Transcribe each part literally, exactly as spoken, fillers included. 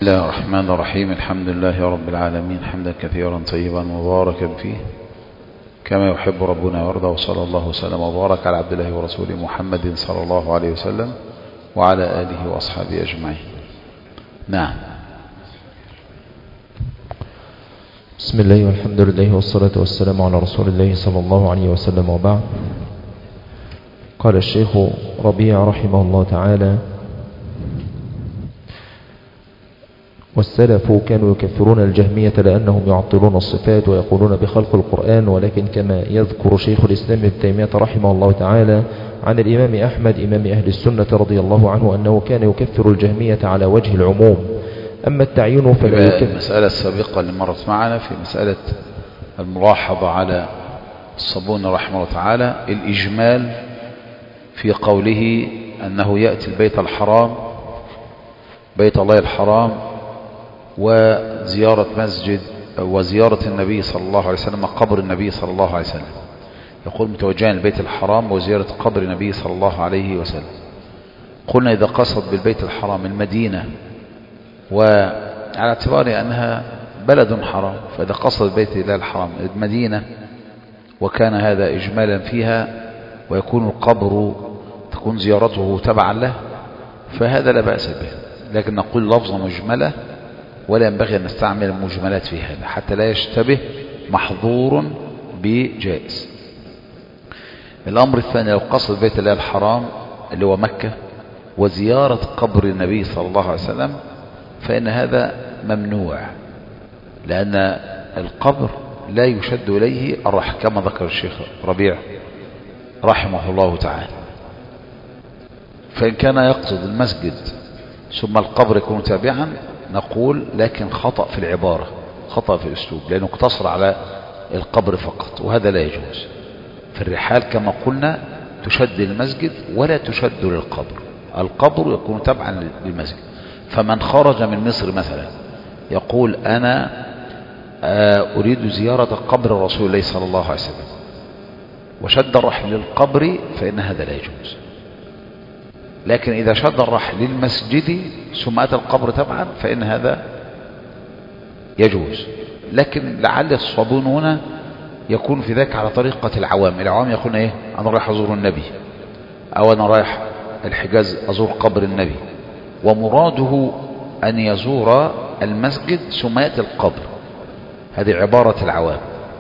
بسم الله الرحمن الرحيم. الحمد لله رب العالمين حمدا كثيرا طيبا مباركا فيه كما يحب ربنا ويرضى، وصلى الله وسلم وبارك على عبد الله ورسوله محمد صلى الله عليه وسلم وعلى آله وأصحابه أجمعين. نعم. بسم الله والحمد لله والصلاة والسلام على رسول الله صلى الله عليه وسلم، وبعد. قال الشيخ ربيع رحمه الله تعالى: والسلف كانوا يكفرون الجهمية لأنهم يعطلون الصفات ويقولون بخلق القرآن، ولكن كما يذكر شيخ الإسلام ابن تيمية رحمه الله تعالى عن الإمام أحمد إمام أهل السنة رضي الله عنه أنه كان يكفر الجهمية على وجه العموم، أما التعيين فلا يكفر. المسألة السابقة اللي مرت معنا في مسألة الملاحظة على الصابوني رحمه الله تعالى الإجمال في قوله أنه يأتي البيت الحرام بيت الله الحرام وزيارة مسجد وزيارة النبي صلى الله عليه وسلم قبر النبي صلى الله عليه وسلم، يقول متوجها البيت الحرام وزيارة قبر النبي صلى الله عليه وسلم. قلنا إذا قصد بالبيت الحرام المدينة وعلى اعتبار أنها بلد حرام، فإذا قصد بيت الله الحرام المدينة وكان هذا إجمالا فيها ويكون القبر تكون زيارته تبعا له فهذا لا بأس به، لكن نقول لفظة مجملة ولا ينبغي أن نستعمل المجملات في هذا حتى لا يشتبه محظور بجائز. الأمر الثاني لو قصد بيت الله الحرام اللي هو مكة وزيارة قبر النبي صلى الله عليه وسلم فإن هذا ممنوع، لأن القبر لا يشد إليه الرحل كما ذكر الشيخ ربيع رحمه الله تعالى. فإن كان يقصد المسجد ثم القبر يكون تابعا نقول لكن خطأ في العبارة، خطأ في الأسلوب، لأنه اقتصر على القبر فقط وهذا لا يجوز. في الرحال كما قلنا تشد المسجد ولا تشد للقبر، القبر يكون تبعا للمسجد. فمن خرج من مصر مثلا يقول أنا أريد زيارة قبر رسول الله صلى الله عليه وسلم وشد الرحل للقبر فإن هذا لا يجوز، لكن إذا شد الرحل للمسجد ثم أتى القبر تبعا فإن هذا يجوز. لكن لعل الصابون هنا يكون في ذلك على طريقة العوام، العوام يقول إيه أنا رايح أزور النبي أو أنا رايح الحجاز أزور قبر النبي، ومراده أن يزور المسجد ثم يأتي القبر، هذه عبارة العوام.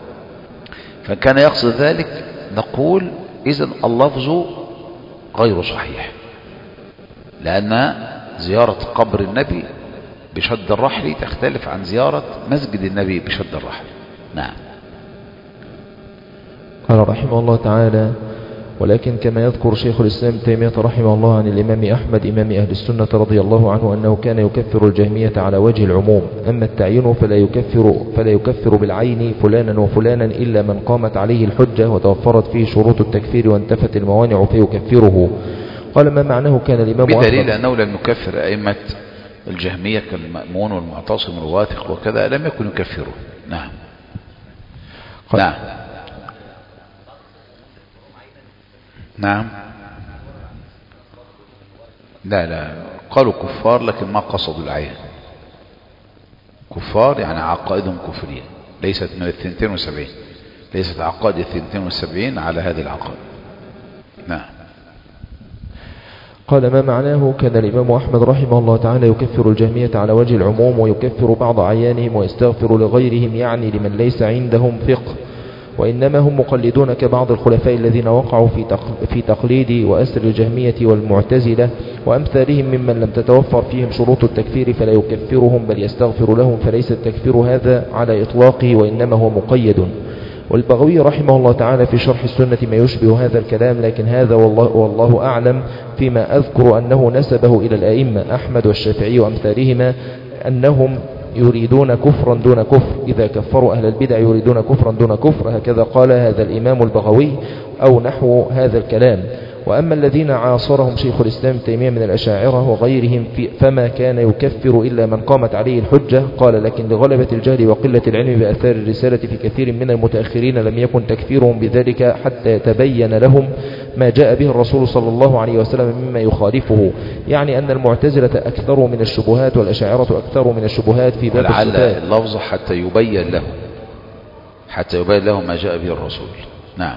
فكان يقصد ذلك نقول إذن اللفظ غير صحيح، لأن زيارة قبر النبي بشد الرحل تختلف عن زيارة مسجد النبي بشد الرحل. نعم. قال رحمه الله تعالى: ولكن كما يذكر شيخ الإسلام تيمية رحمه الله عن الإمام أحمد إمام أهل السنة رضي الله عنه أنه كان يكفر الجهمية على وجه العموم، أما التعيين فلا يكفر, فلا يكفر بالعين فلانا وفلانا إلا من قامت عليه الحجة وتوفرت فيه شروط التكفير وانتفت الموانع فيكفره. قال: ما معناه كان الإمام بدليل أنه لم يكفر أئمة الجهمية كالمأمون والمعتصم والواثق وكذا، لم يكن يكفره. نعم. نعم. نعم. لا لا قالوا كفار لكن ما قصدوا العين، كفار يعني عقائدهم كفرية ليست من الثنتين والسبعين، ليست عقائد الثنتين والسبعين على هذه العقائد. نعم. قال: ما معناه كان الإمام أحمد رحمه الله تعالى يكفر الجهمية على وجه العموم ويكفر بعض أعيانهم ويستغفر لغيرهم، يعني لمن ليس عندهم فقه، وإنما هم مقلدون كبعض الخلفاء الذين وقعوا في تقليد وأسر الجهمية والمعتزلة وأمثالهم ممن لم تتوفر فيهم شروط التكفير فلا يكفرهم بل يستغفر لهم، فليس التكفير هذا على إطلاقه وإنما هو مقيد. والبغوي رحمه الله تعالى في شرح السنة ما يشبه هذا الكلام، لكن هذا والله, والله أعلم فيما أذكر أنه نسبه إلى الأئمة أحمد والشافعي وأمثالهما أنهم يريدون كفرا دون كفر، إذا كفروا أهل البدع يريدون كفرا دون كفر، هكذا قال هذا الإمام البغوي أو نحو هذا الكلام. وأما الذين عاصرهم شيخ الإسلام تيمية من الأشاعرة وغيرهم في فما كان يكفر إلا من قامت عليه الحجة. قال لكن لغلبة الجهل وقلة العلم بآثار الرسالة في كثير من المتأخرين لم يكن تكفيرهم بذلك حتى يتبين لهم ما جاء به الرسول صلى الله عليه وسلم مما يخالفه، يعني أن المعتزلة أكثر من الشبهات والأشاعرة أكثر من الشبهات في باب ولعل الصفات. اللفظ حتى يبين له حتى يبين له ما جاء به الرسول. نعم.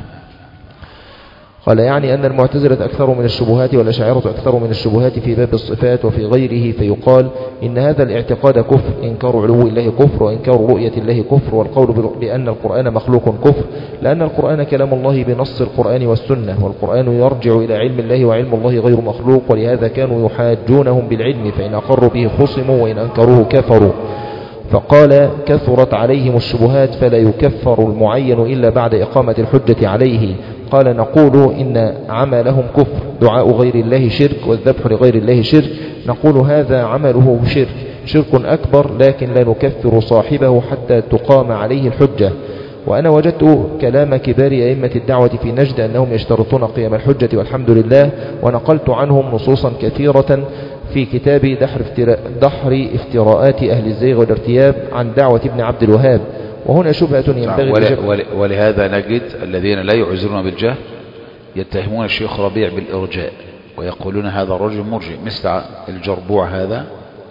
قال يعني أن المعتزلة أكثر من الشبهات والأشاعرة أكثر من الشبهات في باب الصفات وفي غيره، فيقال إن هذا الاعتقاد كفر، إنكار علو الله كفر، وإنكار رؤية الله كفر، والقول بأن القرآن مخلوق كفر، لأن القرآن كلام الله بنص القرآن والسنة، والقرآن يرجع إلى علم الله وعلم الله غير مخلوق، ولهذا كانوا يحاجونهم بالعلم، فإن أقروا به خصموا وإن أنكروه كفروا. فقال كثرت عليهم الشبهات فلا يكفر المعين إلا بعد إقامة الحجة عليه. قال نقول إن عملهم كفر، دعاء غير الله شرك، والذبح لغير الله شرك، نقول هذا عمله شرك شرك أكبر، لكن لا نكفر صاحبه حتى تقام عليه الحجة. وأنا وجدت كلام كبار أئمة الدعوة في نجد أنهم يشترطون قيام الحجة والحمد لله، ونقلت عنهم نصوصا كثيرة في كتاب دحر, افتراء دحر افتراءات أهل الزيغ والارتياب عن دعوة ابن عبد الوهاب. وهنا شبهة ينبغي ول ولهذا نجد الذين لا يعذرون بالجهل يتهمون الشيخ ربيع بالإرجاء ويقولون هذا الرجل مرجئ، مثل الجربوع هذا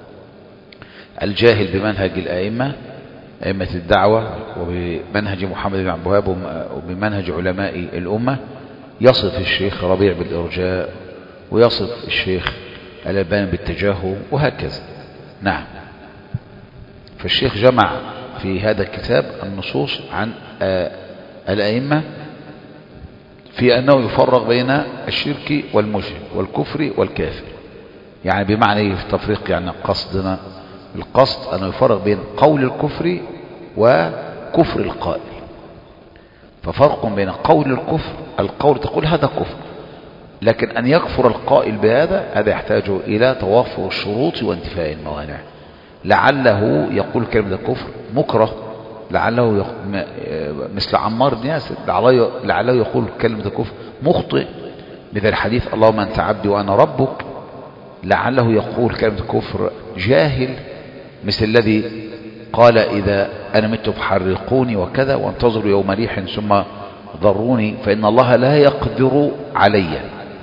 الجاهل بمنهج الأئمة أئمة الدعوة وبمنهج محمد بن عبد الوهاب وبمنهج علماء الأمة، يصف الشيخ ربيع بالإرجاء ويصف الشيخ الألباني بالتجاهل وهكذا. نعم. فالشيخ جمع في هذا الكتاب النصوص عن الأئمة في أنه يفرق بين الشرك والمشرك والكفر والكافر، يعني بمعنى التفريق يعني قصدنا القصد أنه يفرق بين قول الكفر وكفر القائل. ففرق بين قول الكفر، القول تقول هذا كفر، لكن أن يكفر القائل بهذا هذا يحتاج إلى توافر الشروط وانتفاء الموانع. لعله يقول كلمة الكفر مكره، لعله يق... مثل عمار بن ياسر لعله يقول كلمة الكفر مخطئ، مثل الحديث اللهم أنت عبدي وأنا ربك. لعله يقول كلمة الكفر جاهل، مثل الذي قال إذا أنا مت فحرقوني وكذا وانتظروا يوم ريح ثم ضروني فإن الله لا يقدر علي.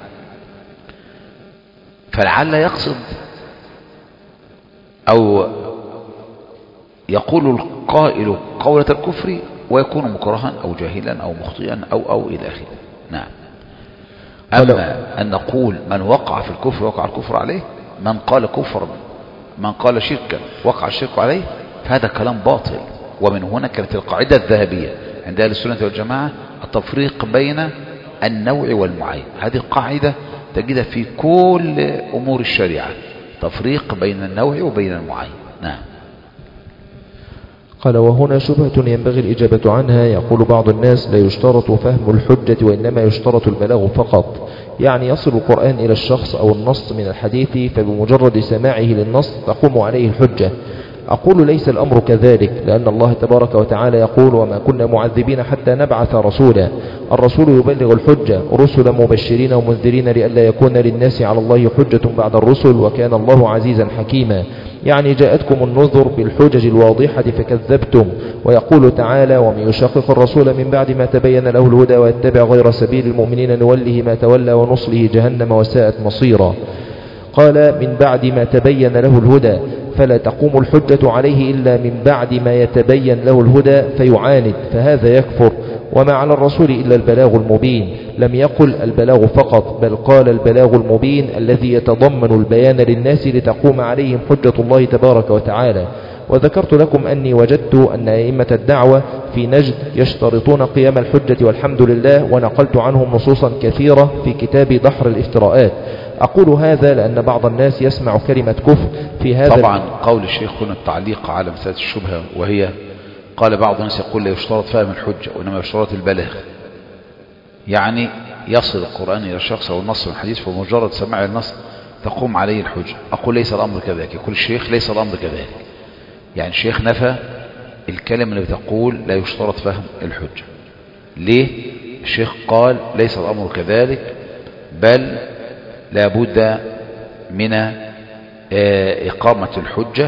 فلعل يقصد أو يقول القائل قولة الكفر ويكون مكرها أو جاهلا أو مخطئا أو أو إلى آخره. نعم. أما أن نقول من وقع في الكفر وقع الكفر عليه، من قال كفرا من قال شركا وقع الشرك عليه، فهذا كلام باطل. ومن هنا كانت القاعدة الذهبية عند أهل السنة والجماعة التفريق بين النوع والمعين. هذه القاعدة تجدها في كل أمور الشريعة، تفريق بين النوع وبين المعين. نعم. قال وهنا شبهة ينبغي الإجابة عنها. يقول بعض الناس لا يشترط فهم الحجة وإنما يشترط البلاغ فقط، يعني يصل القرآن إلى الشخص أو النص من الحديث فبمجرد سماعه للنص تقوم عليه الحجة. أقول ليس الأمر كذلك، لأن الله تبارك وتعالى يقول وما كنا معذبين حتى نبعث رسولا. الرسول يبلغ الحجة، رسلا مبشرين ومنذرين لئلا يكون للناس على الله حجة بعد الرسل وكان الله عزيزا حكيما، يعني جاءتكم النذر بالحجج الواضحة فكذبتم. ويقول تعالى ومن يشقق الرسول من بعد ما تبين له الهدى ويتبع غير سبيل المؤمنين نوله ما تولى ونصله جهنم وساءت مصيرا. قال من بعد ما تبين له الهدى، فلا تقوم الحجة عليه إلا من بعد ما يتبين له الهدى فيعاند، فهذا يكفر. وما على الرسول إلا البلاغ المبين، لم يقل البلاغ فقط، بل قال البلاغ المبين الذي يتضمن البيان للناس لتقوم عليهم حجة الله تبارك وتعالى. وذكرت لكم أني وجدت أن أئمة الدعوة في نجد يشترطون قيام الحجة والحمد لله، ونقلت عنهم نصوصا كثيرة في كتاب دحر الافتراءات. أقول هذا لأن بعض الناس يسمع كلمة كفر في هذا. طبعا قول الشيخ هنا التعليق على مسألة الشبهة، وهي قال بعض الناس يقول لا يشترط فهم الحجة وإنما يشترط البلاغ، يعني يصل القرآن إلى الشخص أو النص من الحديث فمجرد سماع النص تقوم عليه الحجة. أقول ليس الأمر كذلك. يقول الشيخ ليس الأمر كذلك، يعني الشيخ نفى الكلمة اللي بتقول لا يشترط فهم الحجة. ليه؟ الشيخ قال ليس الأمر كذلك، بل لابد من إقامة الحجة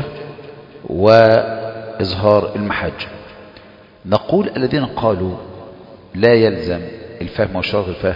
وإظهار المحجة. نقول الذين قالوا لا يلزم الفهم وشرط الفهم،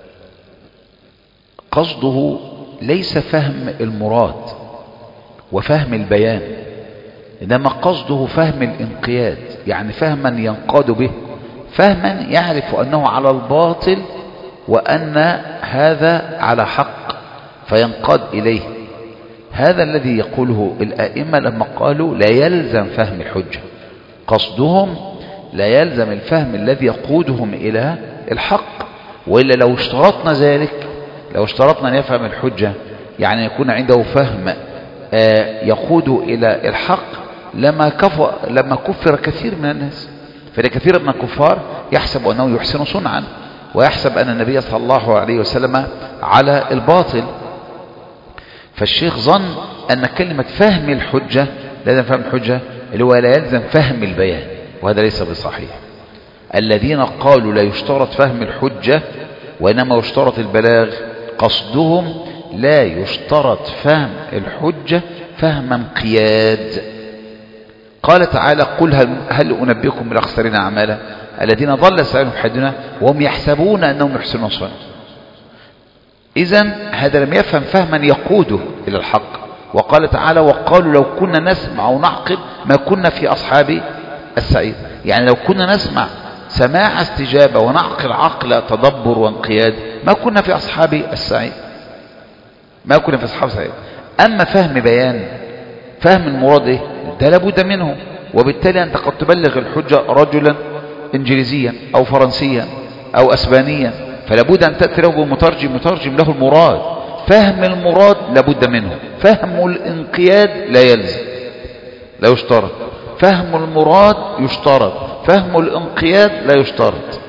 قصده ليس فهم المراد وفهم البيان، إنما قصده فهم الانقياد، يعني فهما ينقاد به، فهما يعرف أنه على الباطل وأن هذا على حق فينقاد إليه. هذا الذي يقوله الآئمة لما قالوا لا يلزم فهم الحجة، قصدهم لا يلزم الفهم الذي يقودهم إلى الحق. وإلا لو اشترطنا ذلك، لو اشترطنا أن يفهم الحجة يعني يكون عنده فهم يقود إلى الحق، لما كفر, لما كفر كثير من الناس. فكثير من الكفار يحسب أنه يحسن صنعا ويحسب أن النبي صلى الله عليه وسلم على الباطل. فالشيخ ظن أن كلمة فهم الحجة لازم فهم الحجة اللي هو لا يلزم فهم البيان، وهذا ليس بصحيح. الذين قالوا لا يشترط فهم الحجة وإنما يشترط البلاغ، قصدهم لا يشترط فهم الحجة فهم انقياد. قال تعالى قل هل, هل أنبئكم بالأخسرين أعمالا الذين ضل سعيهم في حياتنا وهم يحسبون أنهم يحسنون صنعا. إذن هذا لم يفهم فهما يقوده إلى الحق. وقال تعالى وقالوا لو كنا نسمع ونعقل ما كنا في أصحاب السعير، يعني لو كنا نسمع سماع استجابة ونعقل عقل تدبر وانقياد ما كنا في أصحاب السعير، ما كنا في أصحاب السعير. أما فهم بيان، فهم المراد إيه؟ ده لابد منه. وبالتالي أنت قد تبلغ الحجة رجلا إنجليزيا أو فرنسيا أو أسبانيا، فلابد أن تأتي له بمترجم مترجم له المراد. فهم المراد لابد منه، فهم الانقياد لا يلزم، لا يشترط. فهم المراد يشترط، فهم الانقياد لا يشترط.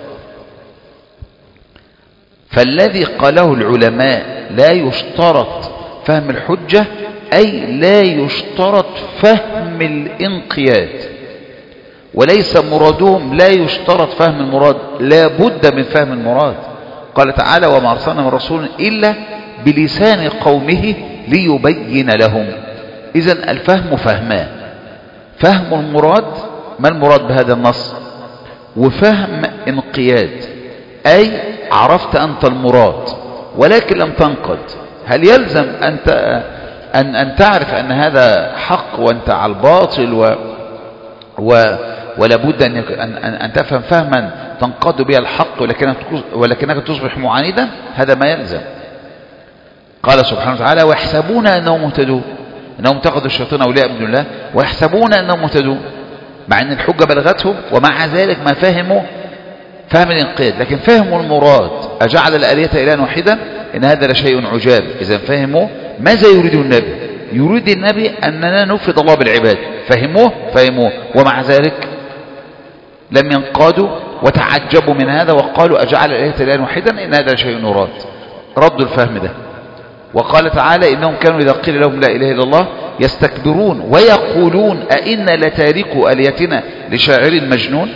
فالذي قاله العلماء لا يشترط فهم الحجة أي لا يشترط فهم الانقياد، وليس مرادهم لا يشترط فهم المراد، لا بد من فهم المراد. قال تعالى وما أرسلنا من رسول إلا بلسان قومه ليبين لهم. إذن الفهم فهمان، فهم المراد ما المراد بهذا النص، وفهم انقياد أي عرفت أنت المراد ولكن لم تنقد. هل يلزم أنت أن, أن تعرف أن هذا حق وأنت على الباطل و و ولابد أن, أن, أن تفهم فهما تنقاد به الحق ولكنك, ولكنك تصبح معاندا؟ هذا ما يلزم. قال سبحانه وتعالى ويحسبون أنهم مهتدون، أنهم اتخذوا الشيطان أولياء من الله ويحسبون أنهم مهتدون، مع أن الحجة بلغتهم ومع ذلك ما فهموا فهم الانقياد. لكن فهموا المراد أجعل الآلهة إلها واحدا إن هذا لشيء عجاب. إذا فهموا ماذا يريد النبي، يريد النبي أننا نفرد الله بالعباد، فهموه فهموه ومع ذلك لم ينقادوا وتعجبوا من هذا وقالوا أجعل الآلهة إلها واحدا إن هذا لشيء يراد، ردوا الفهم ده. وقال تعالى إنهم كانوا إذا قيل لهم لا إله إلا الله يستكبرون ويقولون أئنا لتاركوا آلهتنا لشاعر مجنون.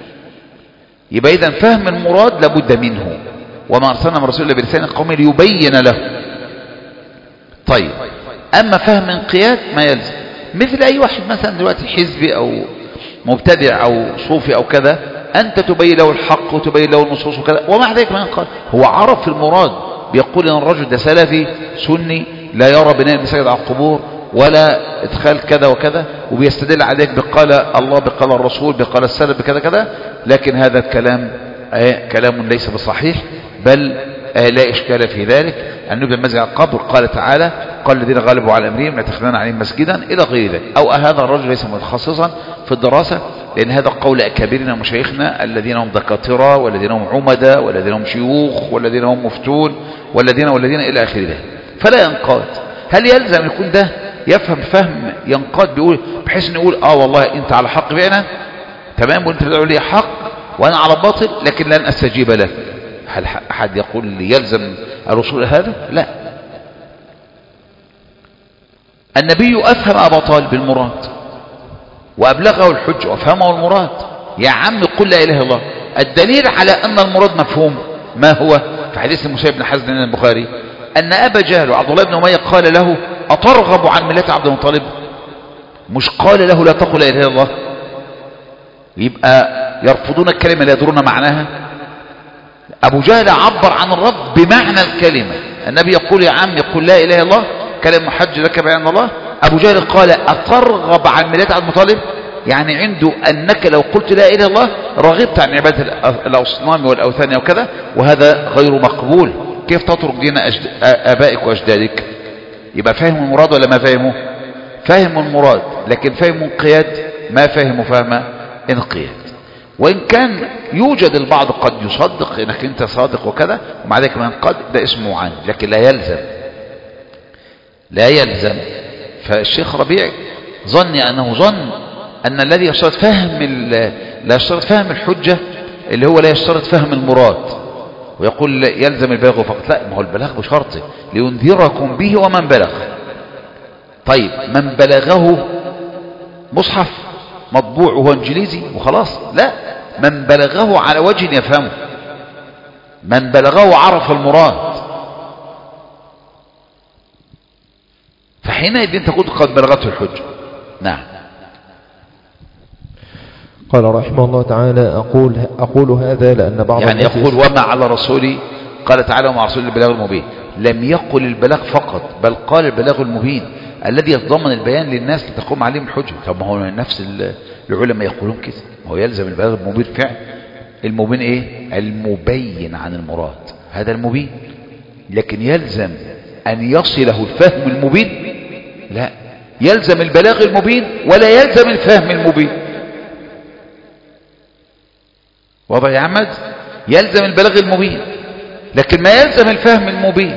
يبقى إذن فهم المراد لابد منه، وما أرسلنا من رسول الله بلسان قومه ليبين له. طيب أما فهم انقياد ما يلزم، مثل أي واحد مثلا دلوقتي حزبي أو مبتدع أو صوفي أو كذا، أنت تبين له الحق وتبين له النصوص وكذا ومع ذلك ما ينقاد. هو عرف المراد، بيقول ان الرجل ده سلفي سني لا يرى بناء المساجد على القبور ولا ادخال كذا وكذا، وبيستدل عليك بقال الله بقال الرسول بقال السلف بكذا كذا. لكن هذا الكلام آه كلام ليس بصحيح، بل آه لا إشكال في ذلك. أن نبدأ المسجد على القبر قال تعالى قال الذين غلبوا على أمرهم ليتخذون عليهم مسجدا إلى غير ذلك. أو هذا الرجل ليس متخصصا في الدراسة، لأن هذا قول أكابرنا ومشايخنا الذين هم دكاترة والذين هم عمداء والذين هم شيوخ والذين هم مفتون والذين والذين إلى آخر ذلك، فلا ينقاد. هل يلزم يكون ده يفهم فهم ينقاد بيقول بحيث أن يقول آه والله أنت على حق فعلا تمام وأنت بتقول لي حق وأنا على باطل لكن لن أستجيب لك؟ هل أحد يقول لي يلزم الوصول هذا؟ لا. النبي أفهم أبا طالب المراد وأبلغه الحج وأفهمه المراد. يا عم قل لا إله إلا الله. الدليل على أن المراد مفهوم ما هو؟ في حديث المسيب بن حزن البخاري أن أبا جهل وعبد الله بن أمية قال له أترغب عن ملة عبد المطلب؟ مش قال له لا تقل لا إله إلا الله. يبقى يرفضون الكلمة لا يدرون معناها. أبو جهل عبر عن الرب بمعنى الكلمة. النبي يقول يا عم، يقول لا إله إلا الله كلمة محج لك بأن الله. أبو جهل قال أترغب عن ملة عبد المطلب؟ يعني عنده أنك لو قلت لا إله إلا الله رغبت عن عبادة الأصنام والأوثان وكذا، وهذا غير مقبول. كيف تترك دين أجد... آبائك وأجدادك؟ يبقى فاهم المراد ولا ما فاهمه؟ فاهم المراد، لكن فاهم انقياد ما فاهم فهم انقياد. وإن كان يوجد البعض قد يصدق انك انت صادق وكذا ومع ذلك من قد ده اسمه عنه، لكن لا يلزم لا يلزم. فالشيخ ربيع ظني أنه ظن أن الذي يشترط فهم لا يشترط فهم الحجة اللي هو لا يشترط فهم المراد، ويقول يلزم البلاغ فقط. لا، ما هو البلاغ بشرطه لينذركم به ومن بلغ. طيب من بلغه مصحف مطبوع وهو انجليزي وخلاص؟ لا، من بلغه على وجه يفهمه، من بلغه عرف المراد، فحينئذ انت كنت قد بلغته الحجة. نعم. قال رحمه الله تعالى أقول, أقول هذا لأن بعض يعني يقول وما على رسولي، قال تعالى ومع رسول البلاغ المبين. لم يقل البلاغ فقط، بل قال البلاغ المبين الذي يتضمن البيان للناس لتقوم عليهم الحجة. طب ما هو نفس العلماء يقولون كده، هو يلزم البلاغ المبين فعل. المبين ايه؟ المبين عن المراد، هذا المبين. لكن يلزم أن يصله الفهم المبين؟ لا، يلزم البلاغ المبين ولا يلزم الفهم المبين. واضح يا عمد؟ يلزم البلاغ المبين لكن ما يلزم الفهم المبين.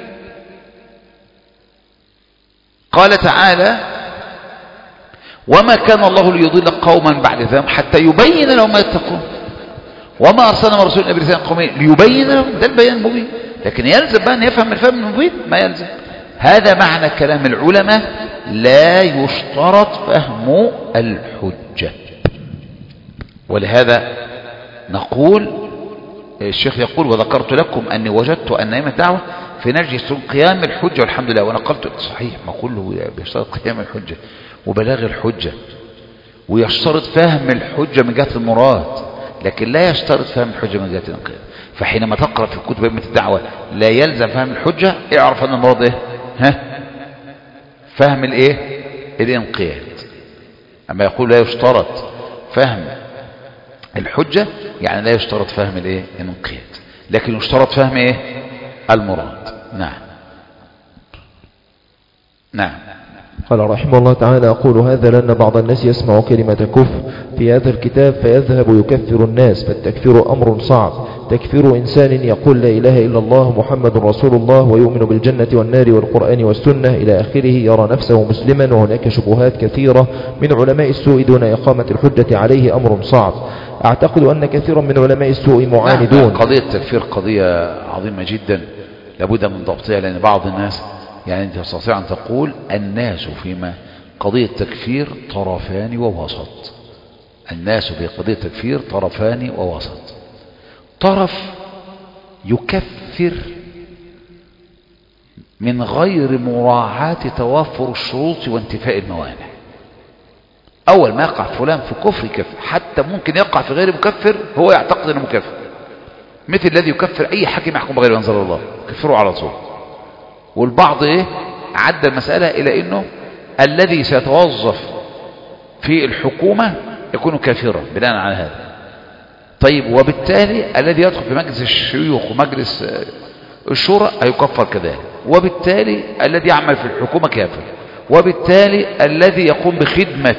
قال تعالى وما كان الله ليضل قوما بعد ذلك حتى يبين لهم ما يتقون وما أرسلنا من رسول إلا بلسان قومه ليبين لهم، ده البيان المبين. لكن يلزم بقى أن يفهم الفهم المبين؟ ما يلزم. هذا معنى كلام العلماء لا يشترط فهم الحجة. ولهذا نقول الشيخ يقول وذكرت لكم أني وجدت أن أئمة الدعوة في نرجس قيام الحجة والحمد لله. ونقلت صحيح، ما كله بيشترط قيام الحجة وبلاغ الحجة، ويشترط فهم الحجة من جهة المراد، لكن لا يشترط فهم الحجة من جهة الانقياد. فحينما تقرأ في كتب أئمة الدعوة لا يلزم فهم الحجة، اعرف أن المراد ايه؟ ها؟ فهم الايه؟ الانقياد. أما يقول لا يشترط فهم الحجة يعني لا يشترط فهم الايه؟ الانقياد، لكن يشترط فهم ايه؟ المراد. نعم. نعم. قال رحمه الله تعالى أقول هذا لأن بعض الناس يسمع كلمة كفر في هذا الكتاب فيذهب يكفر الناس، فالتكفير أمر صعب. تكفير إنسان يقول لا إله إلا الله محمد رسول الله ويؤمن بالجنة والنار والقرآن والسنة إلى آخره يرى نفسه مسلما، وهناك شبهات كثيرة من علماء السوء دون إقامة الحجة عليه أمر صعب. أعتقد أن كثيرا من علماء السوء معاندون. قضية التكفير قضية عظيمة جدا لابد من ضبطها، لأن بعض الناس يعني أنت تستطيع أن تقول الناس فيما قضية تكفير طرفان ووسط. الناس في قضية تكفير طرفان ووسط. طرف يكفر من غير مراعاة توافر الشروط وانتفاء الموانع. أول ما يقع فلان في كفر يكفر، حتى ممكن يقع في غير مكفر هو يعتقد أنه مكفر، مثل الذي يكفر أي حاكم يحكم بغير أنزل الله كفره على طول. والبعض إيه عدى المسألة إلى أنه الذي سيتوظف في الحكومة يكون كافرا بناء على هذا. طيب وبالتالي الذي يدخل في مجلس الشيوخ ومجلس الشورى هيكفر كذلك، وبالتالي الذي يعمل في الحكومة كافر، وبالتالي الذي يقوم بخدمة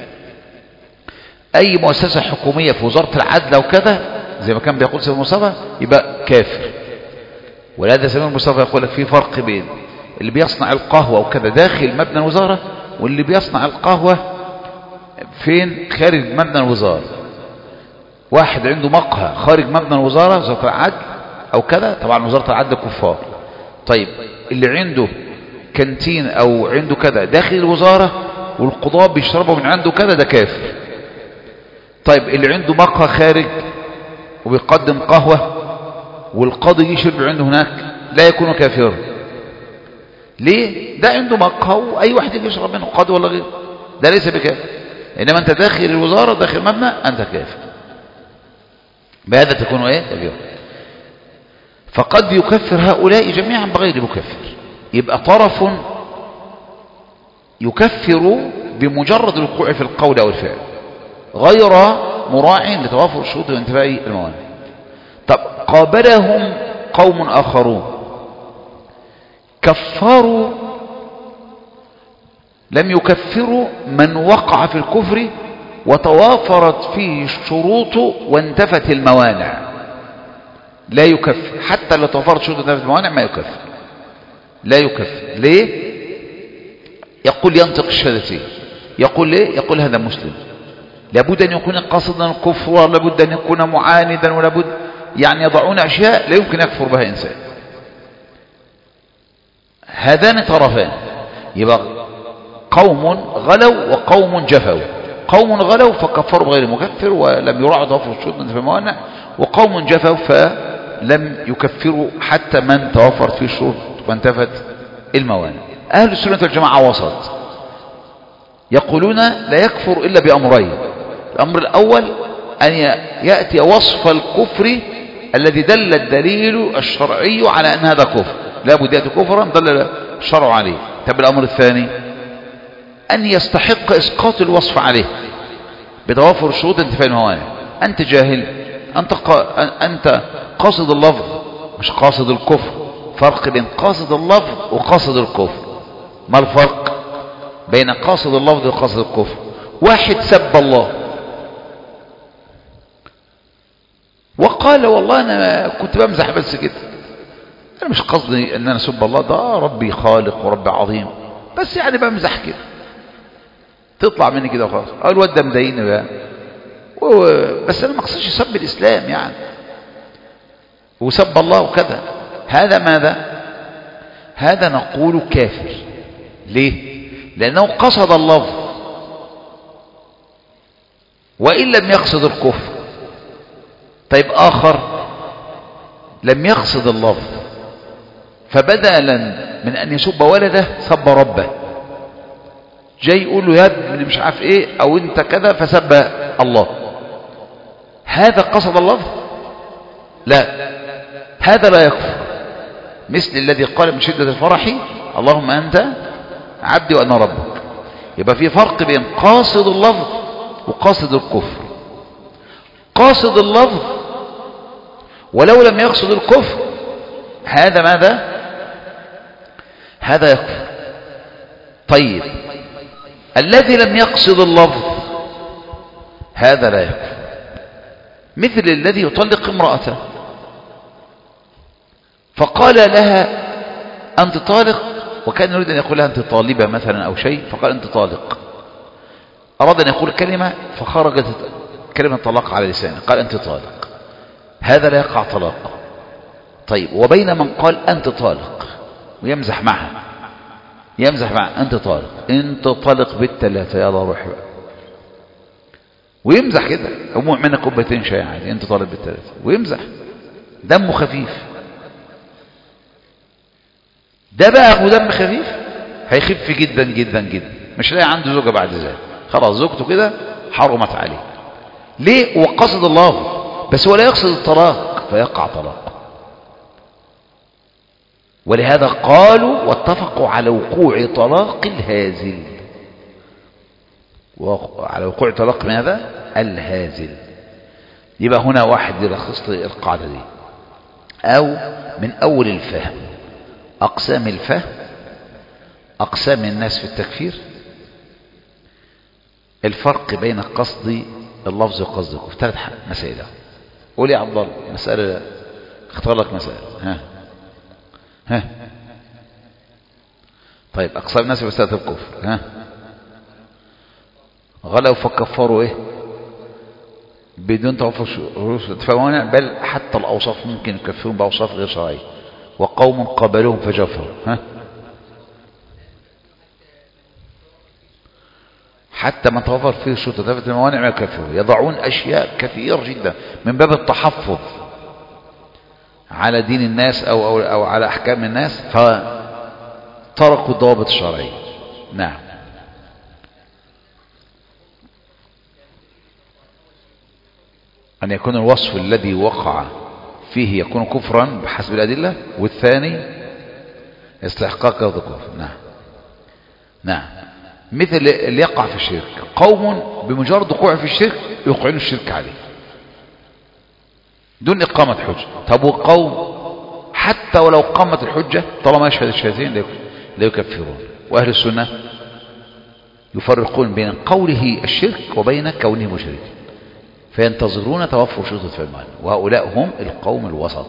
أي مؤسسة حكومية في وزارة العدل أو كذا زي ما كان بيقول سيد مصطفى يبقى كافر. ولهذا سيد مصطفى يقول لك في فرق بين اللي بيصنع القهوة وكذا داخل مبنى الوزارة واللي بيصنع القهوة فين؟ خارج مبنى الوزارة. واحد عنده مقهى خارج مبنى الوزارة وزارة العدل أو كذا، طبعا وزارة العدل كفار. طيب اللي عنده كانتين أو عنده كذا داخل الوزارة والقضاة بيشربوا من عنده كذا ده كافر. طيب اللي عنده مقهى خارج وبيقدم قهوة والقاضي يشرب عنده هناك لا يكون كافرا. ليه؟ ده عنده مقهى وأي واحد يجي يشرب منه قاضي ولا غيره، ده ليس بكافر. إنما أنت داخل الوزارة داخل مبنى أنت كافر، بهذا تكون إيه؟ كافر. فقد يكفر هؤلاء جميعا بغير مكفر، يبقى طرف يكفر بمجرد الوقوع في القول أو الفعل غير مراع لتوافر الشروط وانتفاء الموانع. طب قابلهم قوم آخرون كفروا، لم يكفروا من وقع في الكفر وتوافرت فيه الشروط وانتفت الموانع، لا يكفر حتى لو توفرت شروط وانتفت الموانع، ما يكفر، لا يكفر. ليه؟ يقول ينطق الشهادتين، يقول ليه؟ يقول هذا مسلم، لابد أن يكون قاصدا الكفر، ولابد أن يكون معاندا، ولابد يعني يضعون أشياء لا يمكن يكفر بها إنسان. هذان طرفان، يبقى قوم غلوا وقوم جفوا. قوم غلوا فكفروا بغير مكفر ولم يراعوا توفر الشروط في الموانع، وقوم جفوا فلم يكفروا حتى من توفرت فيه الشروط وانتفت الموانع. أهل السنة والجماعة وسط، يقولون لا يكفر إلا بأمرين. الأمر الأول أن يأتي وصف الكفر الذي دل الدليل الشرعي على أن هذا كفر، لا بد يأتي كفرا دل الشرع عليه. طب الأمر الثاني أن يستحق إسقاط الوصف عليه بتوافر الشروط انتفاء الموانع. أنت جاهل، أنت, قا... أنت قاصد اللفظ مش قاصد الكفر. فرق بين قاصد اللفظ وقاصد الكفر. ما الفرق بين قاصد اللفظ وقاصد الكفر؟ واحد سب الله وقال والله أنا كنت بمزح بس كده، أنا مش قصدي أن أنا سب الله، ده ربي خالق ورب عظيم، بس يعني بمزح كده، تطلع مني كده وخلاص. أقول الواد ده مضايقني بقى، بس أنا ما اقصدش سب الإسلام يعني، وسب الله وكذا. هذا ماذا؟ هذا نقول كافر. ليه؟ لأنه قصد اللفظ وإن لم يقصد الكفر. طيب آخر لم يقصد اللفظ، فبدلا من أن يسب ولده سب ربه، جاي يقول له يا ابني مش عارف ايه او انت كذا فسب الله. هذا قصد اللفظ؟ لا، هذا لا يكفر. مثل الذي قال من شدة الفرح اللهم أنت عبدي وأنا ربك. يبقى في فرق بين قاصد اللفظ وقاصد الكفر. قاصد اللفظ ولو لم يقصد الكفر هذا ماذا؟ هذا يكفر. طيب الذي لم يقصد اللفظ هذا لا يكفر. مثل الذي يطلق امرأته فقال لها أنت طالق، وكان يريد أن يقول لها أنت طالبة مثلا أو شيء، فقال أنت طالق. أراد أن يقول كلمة فخرجت كلمة طلاق على لسانه، قال أنت طالق. هذا لا يقع طلاق. طيب وبين من قال أنت طالق ويمزح معها، يمزح معها أنت طالق، أنت طالق بالثلاثة يلا روح بقى، ويمزح كده، أموع منك كوبايتين شاي عادي، أنت طالق بالثلاثة، ويمزح دمه خفيف. ده بقى أبو دم خفيف هيخف جدا جدا جدا، مش لاقي عنده زوجة بعد ذلك، خلاص زوجته كده حرمت عليه. ليه؟ وقصد الله بس هو لا يقصد الطلاق فيقع طلاق. ولهذا قالوا واتفقوا على وقوع طلاق الهازل، على وقوع طلاق ماذا؟ الهازل. يبقى هنا واحد يلخص لي القاعدة دي، أو من أول الفهم أقسام الفهم، أقسام الناس في التكفير، الفرق بين قصد اللفظ وقصد الكفر. ثلاث مسائل. قول يا عبد الله مسألة، اختار لك مسألة. ها ها طيب أقسام الناس في مسألة الكفر. ها غلوا فكفروا ايه؟ بدون توفر فوانع، بل حتى الأوصاف ممكن يكفرون بأوصاف غير شرعية. وقوم قبلوهم فجفروا. ها حتى ما توفر فيه الشروط وانتفت الموانع ما يكفروا، يضعون أشياء كثير جدا من باب التحفظ على دين الناس أو, أو, أو على أحكام الناس فتركوا الضوابط الشرعية. نعم. أن يكون الوصف الذي وقع فيه يكون كفرا بحسب الأدلة، والثاني استحقاق الكفر. نعم. نعم. مثل اللي يقع في الشرك، قوم بمجرد وقوع في الشرك يوقعون الشرك عليه دون إقامة حجة. طب وقوم حتى ولو قامت الحجة طالما يشهد الشهادتين لا يكفرون. وأهل السنة يفرقون بين قوله الشرك وبين كونه مشرك، فينتظرون توفر شروط الإيمان، وهؤلاء هم القوم الوسط.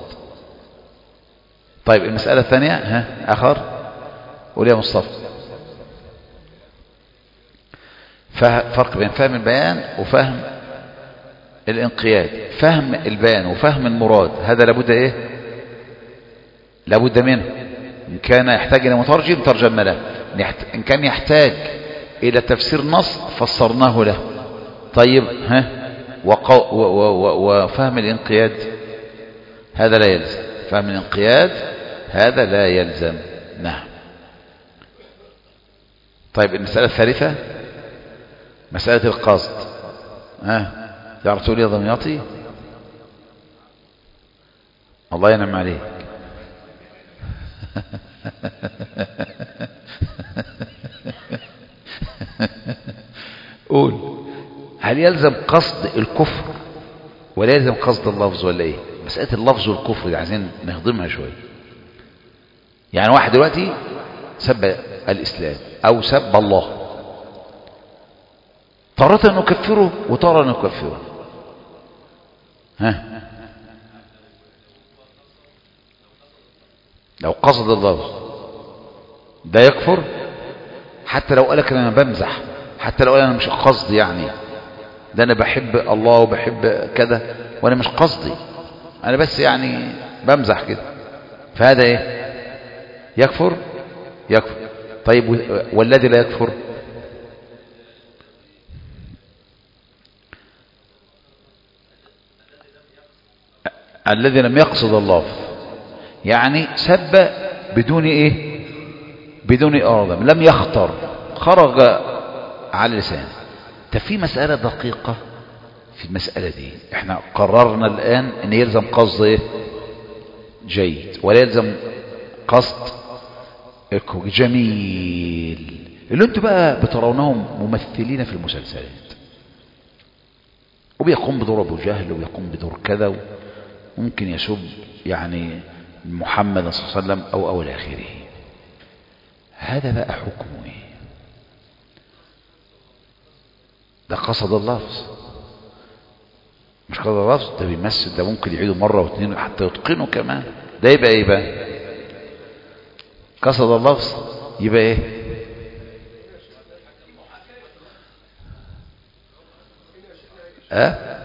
طيب المسألة الثانية، ها آخر قول يا مصطفى. فرق بين فهم البيان وفهم الانقياد. فهم البيان وفهم المراد هذا لابد ايه لابد منه. ان كان يحتاج الى مترجم ترجم له، ان كان يحتاج الى تفسير نص فسرناه له. طيب ها وقو وفهم الانقياد هذا لا يلزم. فهم الانقياد هذا لا يلزم. نعم. طيب المسألة الثالثة مسألة القصد. ها تعرف تقول يا ضمياطي؟ الله ينعم عليك. قول، هل يلزم قصد الكفر ولا يلزم قصد اللفظ ولا ايه؟ مسألة اللفظ والكفر دي عايزين نهضمها شوية. يعني واحد دلوقتي سب الإسلام أو سب الله، تارة نكفره وتارة نكفره. ها لو قصد اللفظ ده يكفر، حتى لو قالك انا بمزح، حتى لو قال انا مش قصدي، يعني ده انا بحب الله وبحب كذا وانا مش قصدي، انا بس يعني بمزح كده، فهذا ايه يكفر يكفر. طيب والذي لا يكفر الذي لم يقصد الله، يعني سب بدون ايه بدون إرادة، لم يخطر، خرج على لسانه. ففي مسألة دقيقة في المسألة دي. احنا قررنا الآن ان يلزم قصد ايه جيد ولا يلزم قصد جميل، اللي انتوا بقى بترونهم ممثلين في المسلسلات، وبيقوم بدور ابو جهل وبيقوم بدور كذا، ممكن يسب يعني محمد صلى الله عليه وسلم او او الى اخره. هذا بقى حكمه ايه؟ ده قصد اللفظ مش قصد اللفظ، ده بيمثل، ده ممكن يعيده مره واثنين حتى يتقنه كمان. ده يبقى ايه بقى؟ قصد اللفظ يبقى ايه؟ اه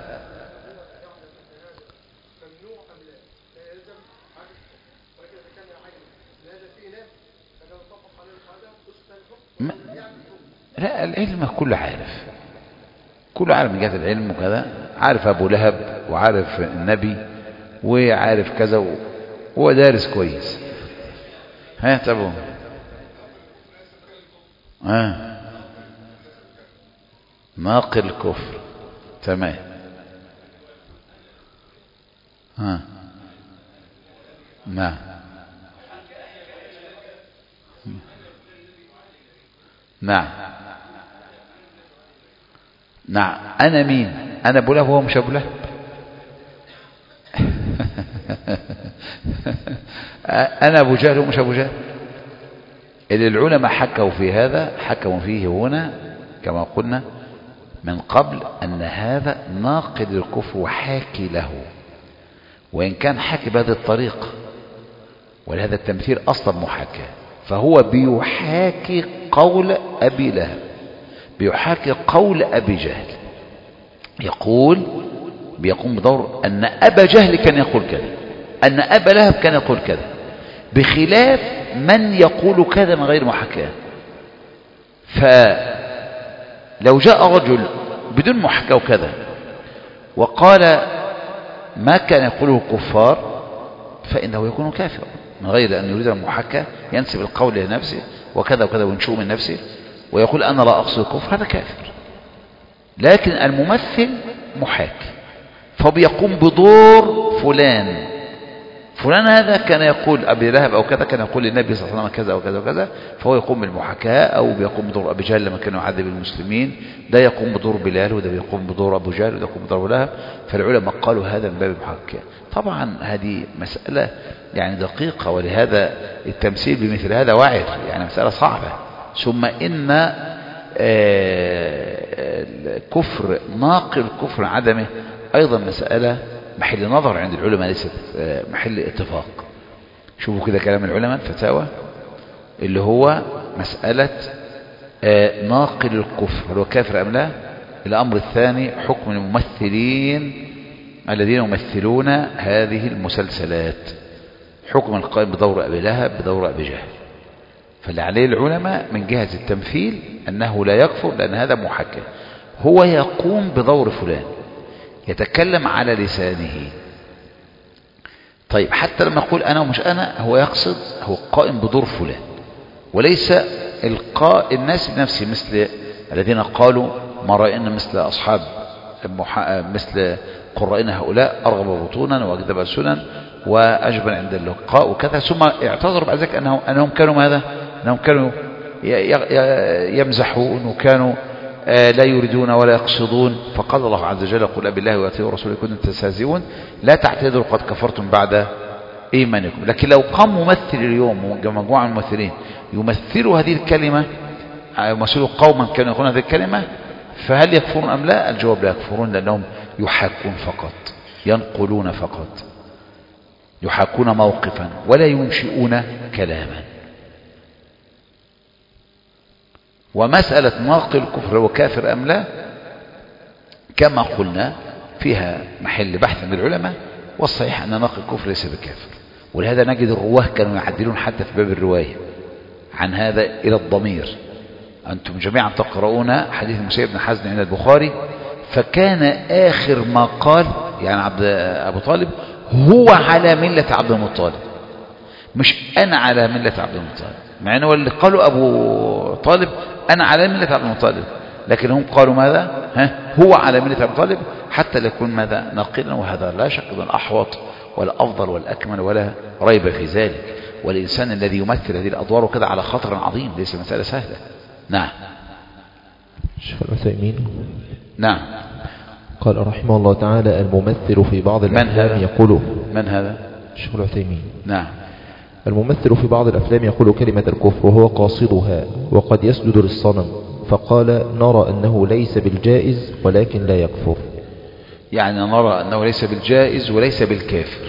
لا، العلم كله عارف، كله عارف من جهة العلم وكذا، عارف ابو لهب وعارف النبي وعارف كذا، وهو دارس كويس. ها تابعوا. ها ناقل الكفر، تمام. ها نعم نعم نعم. انا مين؟ انا ابو لهب وهو مش ابو لهب. انا ابو جهل ومش ابو جهل. اللي العلماء حكوا في هذا حكموا فيه هنا كما قلنا من قبل ان هذا ناقل الكفر وحاكي له، وان كان حاكي بهذه الطريقه ولهذا التمثيل اصلا محاكاه، فهو بيحاكي قول ابي لهب، بيحاكي قول ابي جهل، يقول بيقوم بدور ان ابا جهل كان يقول كذا، ان ابا لهب كان يقول كذا، بخلاف من يقول كذا من غير محاكاه. فلو جاء رجل بدون محاكاه وكذا وقال ما كان يقوله الكفار، فإنه يكون كافرا من غير أن يريد المحاكاة، ينسب القول لنفسه وكذا وكذا وينشؤ من نفسه ويقول أنا لا أقصد الكفر، هذا كافر. لكن الممثل محاكي فبيقوم بدور فلان. فلان هذا كان يقول أبي لهب أو كذا، كان يقول للنبي صلى الله عليه وسلم كذا وكذا وكذا، فهو يقوم بالمحاكاة. أو بيقوم بدور أبي جهل لما كان يعذب المسلمين، ده يقوم بدور بلال وده بيقوم بدور أبو جهل وده يقوم بدور أبو لهب. فالعلماء قالوا هذا من باب المحاكاة. طبعا هذه مسألة يعني دقيقة، ولهذا التمثيل بمثل هذا واعر، يعني مسألة صعبة. ثم إن كفر ناقل كفر عدمه أيضا مسألة محل نظر عند العلماء، ليست محل اتفاق. شوفوا كده كلام العلماء الفتاوى اللي هو مسألة ناقل الكفر هل هو كافر أم لا. الأمر الثاني حكم الممثلين الذين يمثلون هذه المسلسلات، حكم القائم بدور أبي لهب بدور أبي جهل. فاللي عليه العلماء من جهة التمثيل أنه لا يكفر، لأن هذا محكم، هو يقوم بدور فلان، يتكلم على لسانه. طيب حتى لما يقول أنا ومش أنا، هو يقصد هو قائم بدور فلان، وليس القاء الناس بنفسه، مثل الذين قالوا ما رأينا مثل أصحاب مثل قرائنا هؤلاء أرغب بطونا وأكذب ألسنا وأجبن عند اللقاء وكذا، ثم اعتذروا بعد ذلك أنهم, أنهم كانوا ماذا؟ أنهم كانوا يمزحون وكانوا لا يريدون ولا يقصدون. فقال الله عز وجل قل أبي الله وأطيعوا ورسوله كنتم تستهزئون لا تعتذروا قد كفرتم بعد إيمانكم. لكن لو قام ممثل اليوم مجموعة من الممثلين يمثلوا هذه الكلمة، يمثلوا قوما كانوا يقولون هذه الكلمة، فهل يكفرون أم لا؟ الجواب لا يكفرون، لأنهم يحاكون فقط، ينقلون فقط، يحاكون موقفا ولا ينشئون كلاما. ومسألة ناقل الكفر هو كافر أم لا كما قلنا فيها محل بحث من العلماء، والصحيح أن ناقل الكفر ليس بكافر. ولهذا نجد الرواه كانوا يعدلون حتى في باب الرواية عن هذا إلى الضمير. أنتم جميعا تقرؤون حديث المسيب بن حزن عند البخاري، فكان آخر ما قال يعني عبد أبو طالب هو على ملة عبد المطالب، مش أنا على ملة عبد المطالب، مع أنه اللي قالوا أبو طالب أنا على ملة عبد المطالب، لكن هم قالوا ماذا؟ ها هو على ملة عبد المطالب حتى يكون ماذا؟ ناقلا. وهذا لا شك من الأحوط والأفضل والأكمل ولا ريب في ذلك. والإنسان الذي يمثل هذه الأدوار وكذا على خطر عظيم، ليس مسألة سهلة. نعم. شيخ العثيمين نعم قال رحمه الله تعالى الممثل في بعض الأفلام يقول. من هذا؟ شيخ العثيمين. نعم. الممثل في بعض الأفلام يقول كلمة الكفر وهو قاصدها وقد يسجد للصنم، فقال نرى أنه ليس بالجائز ولكن لا يكفر. يعني نرى أنه ليس بالجائز وليس بالكافر،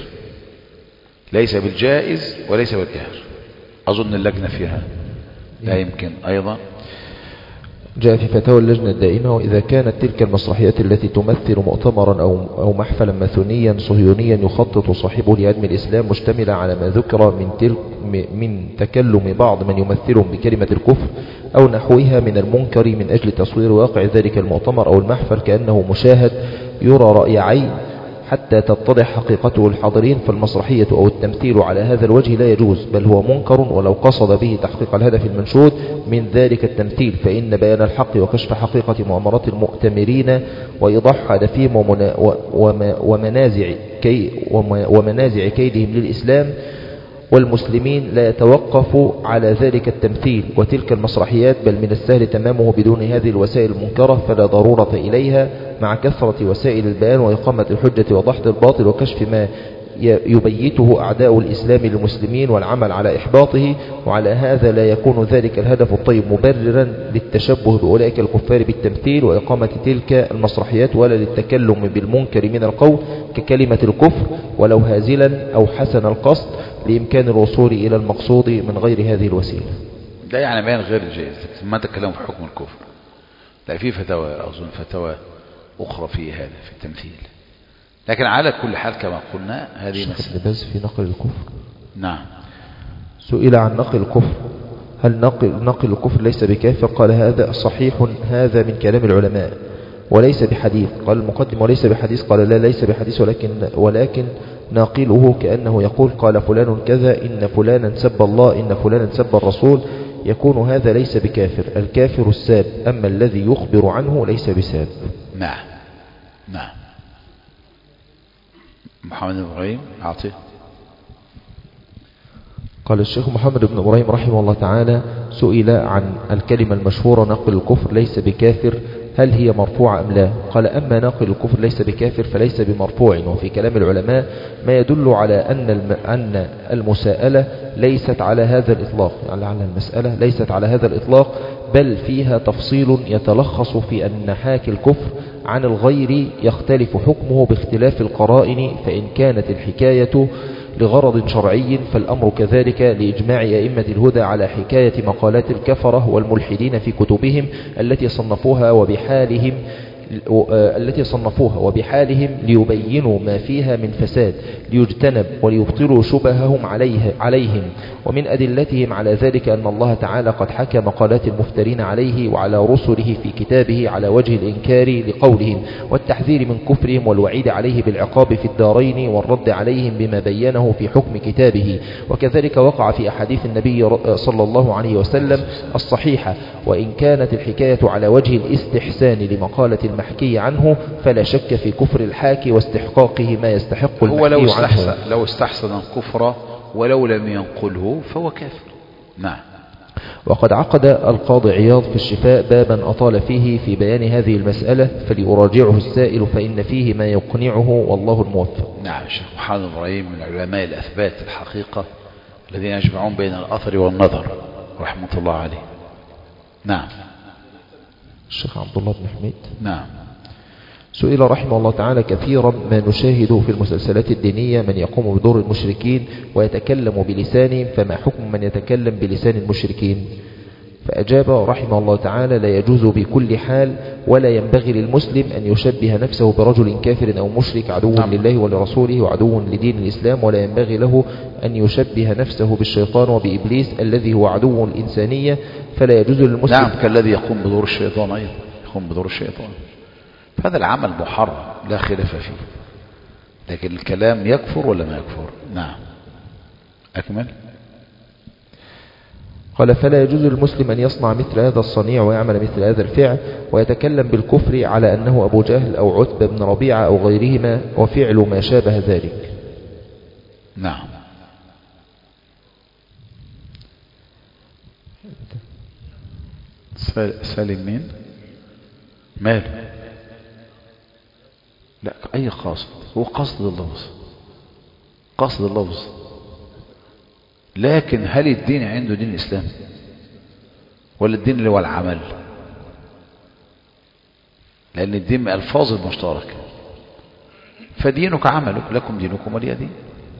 ليس بالجائز وليس بالكافر. أظن اللجنة فيها لا يمكن أيضا. جاء في فتاوى اللجنة الدائمة وإذا كانت تلك المسرحيات التي تمثل مؤتمرا أو, أو محفلا ماثونيا صهيونيا يخطط صاحبه لهدم الإسلام مشتملة على ما ذكر من, تلك من تكلم بعض من يمثلهم بكلمة الكفر أو نحوها من المنكر من أجل تصوير واقع ذلك المؤتمر أو المحفل كأنه مشاهد يرى رأي عين حتى تتضح حقيقته الحاضرين، فالمسرحية أو التمثيل على هذا الوجه لا يجوز، بل هو منكر ولو قصد به تحقيق الهدف المنشود من ذلك التمثيل، فإن بيان الحق وكشف حقيقة مؤامرات المؤتمرين وإيضاح هدفهم ومنازع, كي ومنازع كيدهم للإسلام والمسلمين لا يتوقف على ذلك التمثيل وتلك المسرحيات، بل من السهل تمامه بدون هذه الوسائل المنكرة، فلا ضرورة إليها مع كثرة وسائل البيان وإقامة الحجة وضحط الباطل وكشف ما يبيته أعداء الإسلام للمسلمين والعمل على إحباطه. وعلى هذا لا يكون ذلك الهدف الطيب مبررا للتشبه بأولئك الكفار بالتمثيل وإقامة تلك المسرحيات، ولا للتكلم بالمنكر من القول ككلمة الكفر ولو هازلا أو حسن القصد لإمكان الوصول إلى المقصود من غير هذه الوسيلة. لا يعني بيان غير جيد، ما تكلموا في حكم الكفر، لا في فتاوى أظن فتاوى أخرى في هذا في التمثيل، لكن على كل حال كما قلنا هذه مسألة بس في نقل الكفر. نعم. سئل عن نقل الكفر هل نقل, نقل الكفر ليس بكافر؟ قال هذا صحيح، هذا من كلام العلماء وليس بحديث. قال المقدم وليس بحديث، قال لا ليس بحديث ولكن, ولكن ناقله كأنه يقول قال فلان كذا، إن فلانا سب الله، إن فلانا سب الرسول، يكون هذا ليس بكافر. الكافر الساب، أما الذي يخبر عنه ليس بساب. نعم نعم. محمد بن إبراهيم أعطيه. قال الشيخ محمد بن إبراهيم رحمه الله تعالى: سئل عن الكلمة المشهورة ناقل الكفر ليس بكافر، هل هي مرفوعة أم لا؟ قال: أما ناقل الكفر ليس بكافر فليس بمرفوع. وفي كلام العلماء ما يدل على أن أن المساءلة ليست على هذا الإطلاق، يعني على المسألة ليست على هذا الإطلاق، بل فيها تفصيل يتلخص في أن حاكي الكفر عن الغير يختلف حكمه باختلاف القرائن، فإن كانت الحكاية لغرض شرعي فالأمر كذلك، لإجماع أئمة الهدى على حكاية مقالات الكفرة والملحدين في كتبهم التي صنفوها وبحالهم التي صنفوها وبحالهم ليبينوا ما فيها من فساد ليجتنب وليبطلوا شبههم عليه عليهم. ومن أدلتهم على ذلك أن الله تعالى قد حكى مقالات المفترين عليه وعلى رسله في كتابه على وجه الإنكار لقولهم والتحذير من كفرهم والوعيد عليه بالعقاب في الدارين والرد عليهم بما بينه في حكم كتابه. وكذلك وقع في أحاديث النبي صلى الله عليه وسلم الصحيحة، وإن كانت الحكاية على وجه الاستحسان لمقالة المحكي عنه فلا شك في كفر الحاكي واستحقاقه ما يستحق المحكي هو لو عنه. استحسن, لو استحسن الكفر ولو لم ينقله فهو كافر. نعم. وقد عقد القاضي عياض في الشفاء بابا أطال فيه في بيان هذه المسألة، فليراجعه السائل فإن فيه ما يقنعه والله الموفق. نعم. الشيخ محمد بن إبراهيم من علماء الأثبات الحقيقة الذين يجمعون بين الأثر والنظر رحمة الله عليه. نعم. الشيخ عبد الله بن حميد. نعم. سئل رحمه الله تعالى كثيرا ما نشاهد في المسلسلات الدينية من يقوم بدور المشركين ويتكلم بلسانهم، فما حكم من يتكلم بلسان المشركين؟ فأجاب رحمه الله تعالى: لا يجوز بكل حال، ولا ينبغي للمسلم أن يشبه نفسه برجل كافر أو مشرك عدو نعم. لله ولرسوله وعدو لدين الإسلام، ولا ينبغي له أن يشبه نفسه بالشيطان وبإبليس الذي هو عدو الإنسانية، فلا يجوز للمسلم. نعم. كالذي يقوم بدور الشيطان أيضا، يقوم بدور الشيطان، هذا العمل محرم لا خلاف فيه، لكن الكلام يكفر ولا ما يكفر؟ نعم. أكمل. قال: فلا يجوز للمسلم أن يصنع مثل هذا الصنيع ويعمل مثل هذا الفعل ويتكلم بالكفر على أنه أبو جهل أو عتبة بن ربيعة أو غيرهما وفعل ما شابه ذلك. نعم. سالم مين؟ ماله؟ لا، أي قاصد؟ هو قصد اللفظ، قصد اللفظ، لكن هل الدين عنده دين الإسلام ولا الدين اللي هو العمل؟ لأن الدين من ألفاظ المشتركة، فدينك عملك، لكم دينكم ولي دين.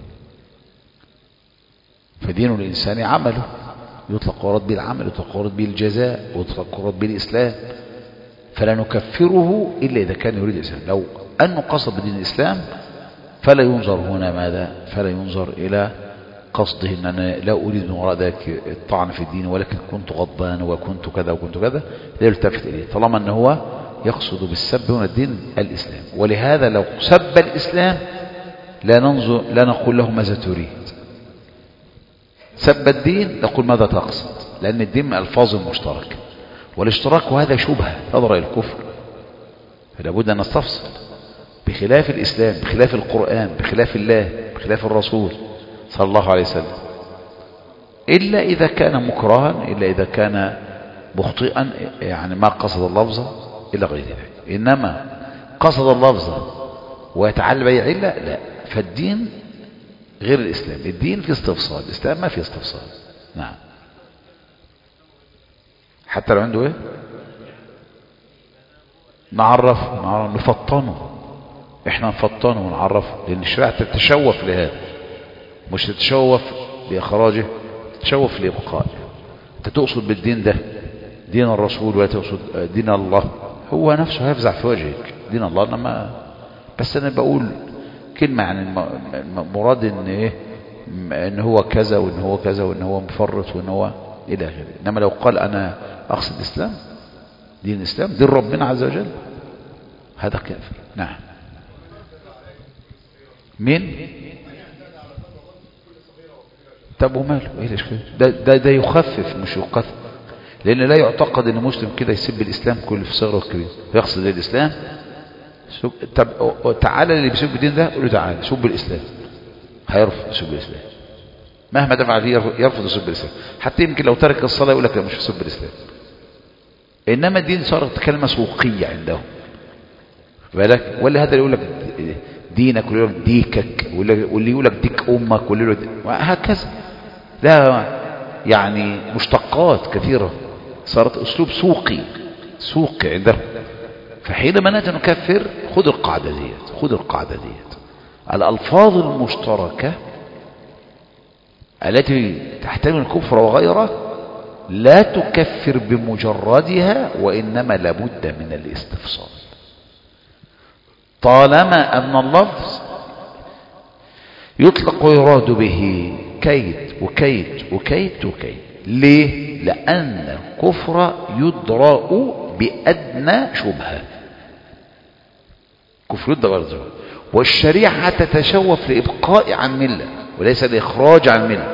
فدين الإنسان عمله، يطلق ورد به العمل، يطلق ورد به الجزاء، ويطلق ورد به الإسلام، فلا نكفره إلا إذا كان يريد الإسلام. لو أنه قصد بدين الإسلام فلا ينظر هنا ماذا؟ فلا ينظر إلى قصده أن أنا لا أريد من وراء ذلك الطعن في الدين، ولكن كنت غضبان وكنت كذا وكنت كذا، لا يلتفت إليه طالما أنه هو يقصد بالسب من الدين الإسلام. ولهذا لو سب الإسلام لا ننظر، لا نقول له ماذا تريد. سب الدين نقول ماذا تقصد، لأن الدين من ألفاظ المشترك، والاشتراك هذا شبهة تضرع الكفر، فلا بد أن نستفصل. بخلاف الإسلام، بخلاف القرآن، بخلاف الله، بخلاف الرسول صلى الله عليه وسلم، إلا إذا كان مكرها، إلا إذا كان مخطئا، يعني ما قصد اللفظ إلا غير ذلك. إنما قصد اللفظ ويتعلم أي علة، لا. فالدين غير الإسلام، الدين في استفصال، الإسلام ما في استفصال. نعم. حتى لو عنده إيه؟ نعرف، نعرف نفطنه، إحنا نفطنه ونعرفه، لأن الشريعة تتشوف لهذا، مش تتشوف بإخراجه، تتشوف لإبقائه. أنت تقصد بالدين ده دين الرسول ولا تقصد دين الله؟ هو نفسه هيفزع في وجهك دين الله. إنما بس أنا بقول كلمة عن مراد إن إيه، إن هو كذا وإن هو كذا وإن هو مفرط وإن هو إلى آخره. إنما لو قال أنا أقصد الإسلام، دين الإسلام، دين ربنا عز وجل، هذا كافر. نعم. مين؟ طب وماله ايه الاشكال؟ ده, ده, ده يخفف مش يقفف، لان لا يعتقد ان مسلم كده يسب الاسلام كل في صغره وكبير، يقصد الاسلام. طب تعالى اللي بيسب الدين ده قول له تعالى سب الاسلام، هيرفض يسب الاسلام مهما دفع فيه، يرفض يسب الاسلام. حتى يمكن لو ترك الصلاه يقول لك لا مش هسب الاسلام. انما الدين صارت كلمه سوقيه عندهم بالك، ولا هذا اللي يقول لك دينك واللي يقول لك ديكك واللي يقول لك ديك امك واللي يقول لك هكذا. لا يعني مشتقات كثيره، صارت اسلوب سوقي سوقي عندهم. فحينما نجي نكفر خذ القاعده ديت، خذ القاعده ديت، الالفاظ المشتركه التي تحتمل الكفر وغيره لا تكفر بمجردها، وإنما لابد من الاستفصال. طالما أن اللفظ يطلق ويراد به كيد وكيد وكيد وكيد. ليه؟ لأن الكفر يدرأ بأدنى شبهة، كفر يدرأ بأدنى شبهة، والشريعة تتشوف لإبقاء عن ملة وليس الإخراج عن ملة.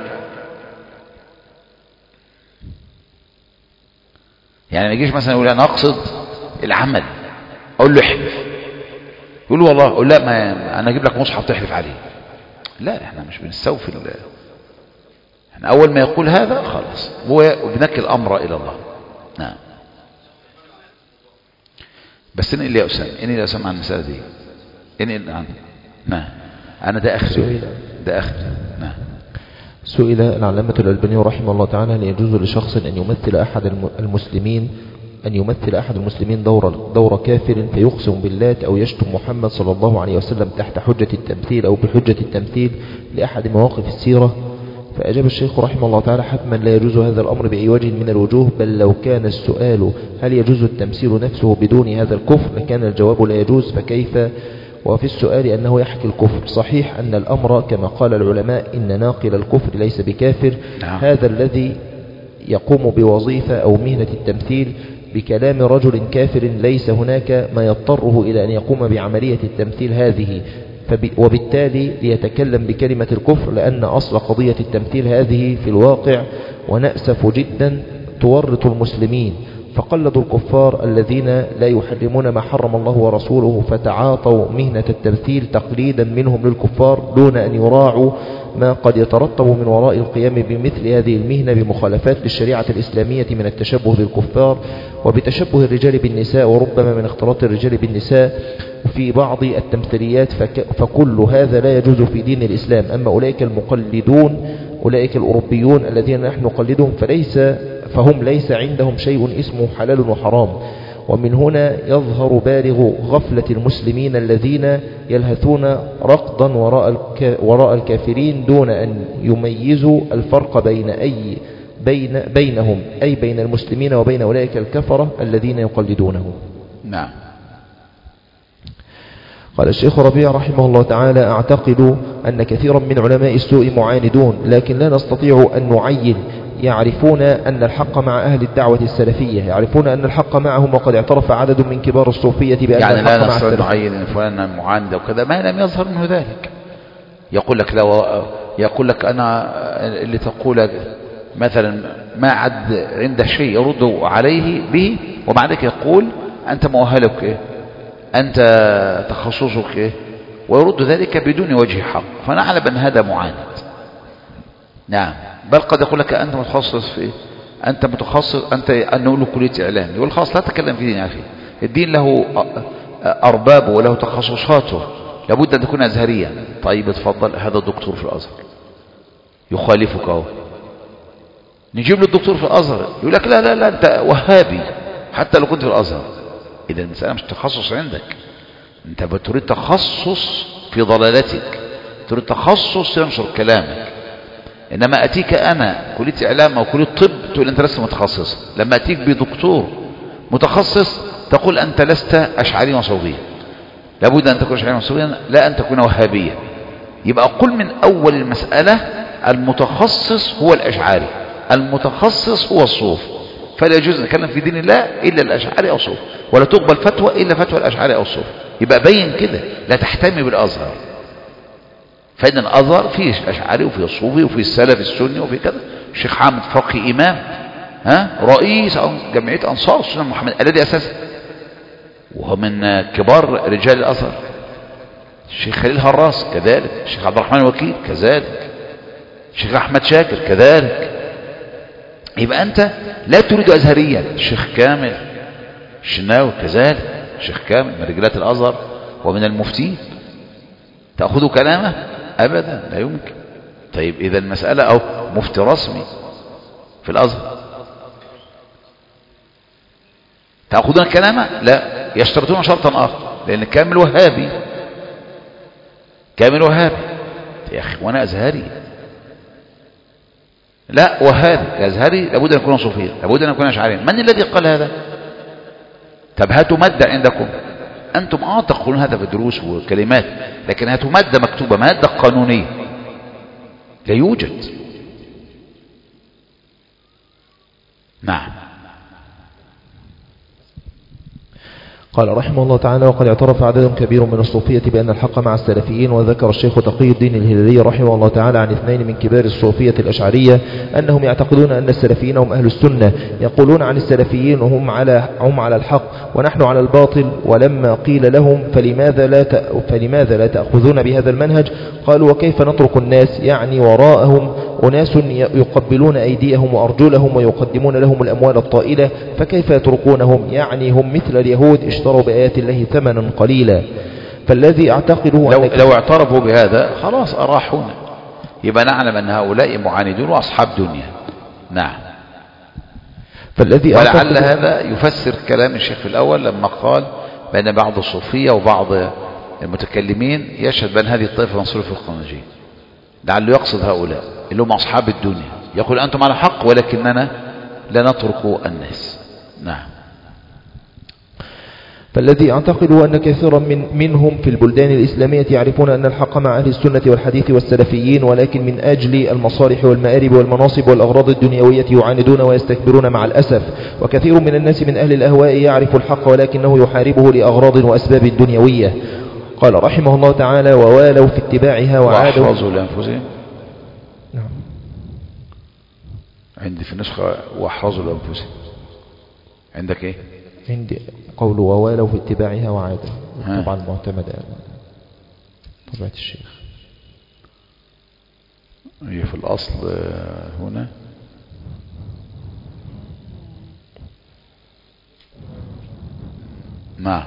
يعني ما يجيش مثلا يقول انا اقصد العمل، اقول له احلف، يقول له والله، اقول لا ما انا اجيب لك مصحف تحلف عليه. لا احنا مش بنستوفي، احنا اول ما يقول هذا خلاص وبنكل الامر الى الله. نعم. بس انقل يا اسامه، انقل يا اسامه عن المساله دي، انقل عن نعم. انا ده اخر ده اخر نعم. سئل العلامة الألباني رحمه الله تعالى هل يجوز لشخص أن يمثل أحد المسلمين أن يمثل أحد المسلمين دور دور كافر فيقسم باللات أو يشتم محمد صلى الله عليه وسلم تحت حجة التمثيل أو بحجة التمثيل لأحد مواقف السيرة؟ فأجاب الشيخ رحمه الله تعالى حتما لا يجوز هذا الأمر بأي وجه من الوجوه، بل لو كان السؤال هل يجوز التمثيل نفسه بدون هذا الكفر لكان الجواب لا يجوز، فكيف وفي السؤال أنه يحكي الكفر؟ صحيح أن الأمر كما قال العلماء إن ناقل الكفر ليس بكافر. نعم. هذا الذي يقوم بوظيفة أو مهنة التمثيل بكلام رجل كافر ليس هناك ما يضطره إلى أن يقوم بعملية التمثيل هذه، وبالتالي ليتكلم بكلمة الكفر، لأن أصل قضية التمثيل هذه في الواقع ونأسف جدا تورط المسلمين، فقلدوا الكفار الذين لا يحرمون ما حرم الله ورسوله، فتعاطوا مهنة التمثيل تقليدا منهم للكفار دون أن يراعوا ما قد يترتب من وراء القيام بمثل هذه المهنة بمخالفات للشريعة الإسلامية من التشبه بالكفار وبتشبه الرجال بالنساء، وربما من اختلاط الرجال بالنساء في بعض التمثيليات، فكل هذا لا يجوز في دين الإسلام. أما أولئك المقلدون أولئك الأوروبيون الذين نحن نقلدهم فليس فهم ليس عندهم شيء اسمه حلال وحرام. ومن هنا يظهر بالغ غفلة المسلمين الذين يلهثون رقضا وراء وراء الكافرين دون أن يميزوا الفرق بين أي بين بينهم أي بين المسلمين وبين أولئك الكفرة الذين يقلدونهم. نعم. قال الشيخ ربيع رحمه الله تعالى أعتقد أن كثيرا من علماء السوء معاندون، لكن لا نستطيع أن نعين. يعرفون أن الحق مع أهل الدعوة السلفية، يعرفون أن الحق معهم، وقد اعترف عدد من كبار الصوفية بأن يعني الحق لا مع نستطيع نعين إن فلان معاند وكذا ما لم يظهر منه ذلك. يقول لك لو يقول لك أنا اللي تقول مثلا ما عد عنده شيء يرد عليه به، ومع ذلك يقول أنت مؤهلك إيه؟ أنت تخصصك إيه؟ ويرد ذلك بدون وجه حق، فنعلم أن هذا معاند. نعم. بل قد يقول لك أنت متخصص في إيه؟ أنت متخصص أنت أنه له كلية إعلام، يقول خلاص لا تتكلم في دين يا أخي، الدين له أربابه وله تخصصاته، لابد أن تكون أزهريا. طيب اتفضل، هذا الدكتور في الأزهر يخالفك أهو، نجيب له الدكتور في الأزهر يقول لك لا لا لا أنت وهابي حتى لو كنت في الأزهر. إذا المسألة مش تخصص عندك، أنت بتريد تخصص في ضلالتك، تريد تخصص ينشر كلامك. إنما أتيك أنا كلية إعلام أو كلية طب تقول أنت لست متخصص، لما أتيك بدكتور متخصص تقول أنت لست أشعريا وصوفيا. لابد أن تكون أشعريا وصوفيا، لا أن تكون وهابيا. يبقى قل من أول المسألة المتخصص هو الأشعري، المتخصص هو الصوف، فلا يجوز نتكلم في دين الله إلا الأشعري أو الصوف، ولا تقبل فتوى إلا فتوى الأشعري أو الصوف. يبقى بين كده، لا تحتمي بالأزهر. فإن الأزهر فيه الأشعري وفيه الصوفي وفيه السلف السني وفيه كذا. الشيخ حامد فقي إمام، ها، رئيس جمعية أنصار السنة محمد الذي أساسه، وهو من كبار رجال الأزهر. الشيخ خليل هراس كذلك، الشيخ عبد الرحمن الوكيل كذلك، الشيخ أحمد شاكر كذلك. يبقى أنت لا تريد أزهريا. الشيخ كامل الشناوي كذلك، الشيخ كامل من رجالات الأزهر ومن المفتين. تأخذ كلامه؟ أبدا، لا يمكن. طيب إذا المسألة أو مفتي رسمي في الأزهر، تأخذون كلامه؟ لا، يشترطون شرطا آخر، لأن كامل وهابي، كامل وهابي. يا أخي وأنا أزهري؟ لا، وهابي. أزهري لابد أن يكون صوفيا، لابد أن يكون أشعريا. من الذي قال هذا؟ طب هاتوا مادة عندكم. أنتم آه تقولون هذا في الدروس وكلمات، لكن هاتوا مادة مكتوبة، مادة قانونية. لا يوجد. نعم. قال رحمه الله تعالى: وقد اعترف عدد كبير من الصوفية بأن الحق مع السلفيين. وذكر الشيخ تقي الدين الهلالي رحمه الله تعالى عن اثنين من كبار الصوفية الأشعرية أنهم يعتقدون أن السلفيين هم أهل السنة، يقولون عن السلفيين هم على هم على الحق ونحن على الباطل. ولما قيل لهم فلماذا لا فلماذا لا تأخذون بهذا المنهج، قالوا: وكيف نترك الناس؟ يعني وراءهم أناس يقبلون أيديهم وأرجلهم ويقدمون لهم الأموال الطائلة، فكيف يتركونهم؟ يعني هم مثل اليهود اشتروا بآيات الله ثمنا قليلا. فالذي أعتقده لو, لو اعترفوا بهذا خلاص أراحونا، يبقى نعلم أن هؤلاء معاندون وأصحاب دنيا. نعم. فالذي ولعل هذا يفسر كلام الشيخ في الأول لما قال بأن بعض الصوفية وبعض المتكلمين يشهد بأن هذه الطائفة منصورة في الخناجين، لعله يقصد هؤلاء اللي هم أصحاب الدنيا، يقول أنتم على حق ولكننا لا نترك الناس. نعم. فالذي أعتقد أن كثيرا من منهم في البلدان الإسلامية يعرفون أن الحق مع أهل السنة والحديث والسلفيين، ولكن من أجل المصالح والمآرب والمناصب والأغراض الدنيوية يعاندون ويستكبرون مع الأسف. وكثير من الناس من أهل الأهواء يعرف الحق ولكنه يحاربه لأغراض وأسباب دنيوية. قال رحمه الله تعالى: ووالوا في اتباعها وعادوا وأحرزوا لأنفسهم. نعم. عندي في النسخة وأحرزوا لأنفسهم. عندك إيه؟ عندي قول ووالوا في اتباعها وعادوا، طبعا معتمد طبعة الشيخ. هي في الأصل هنا نعم.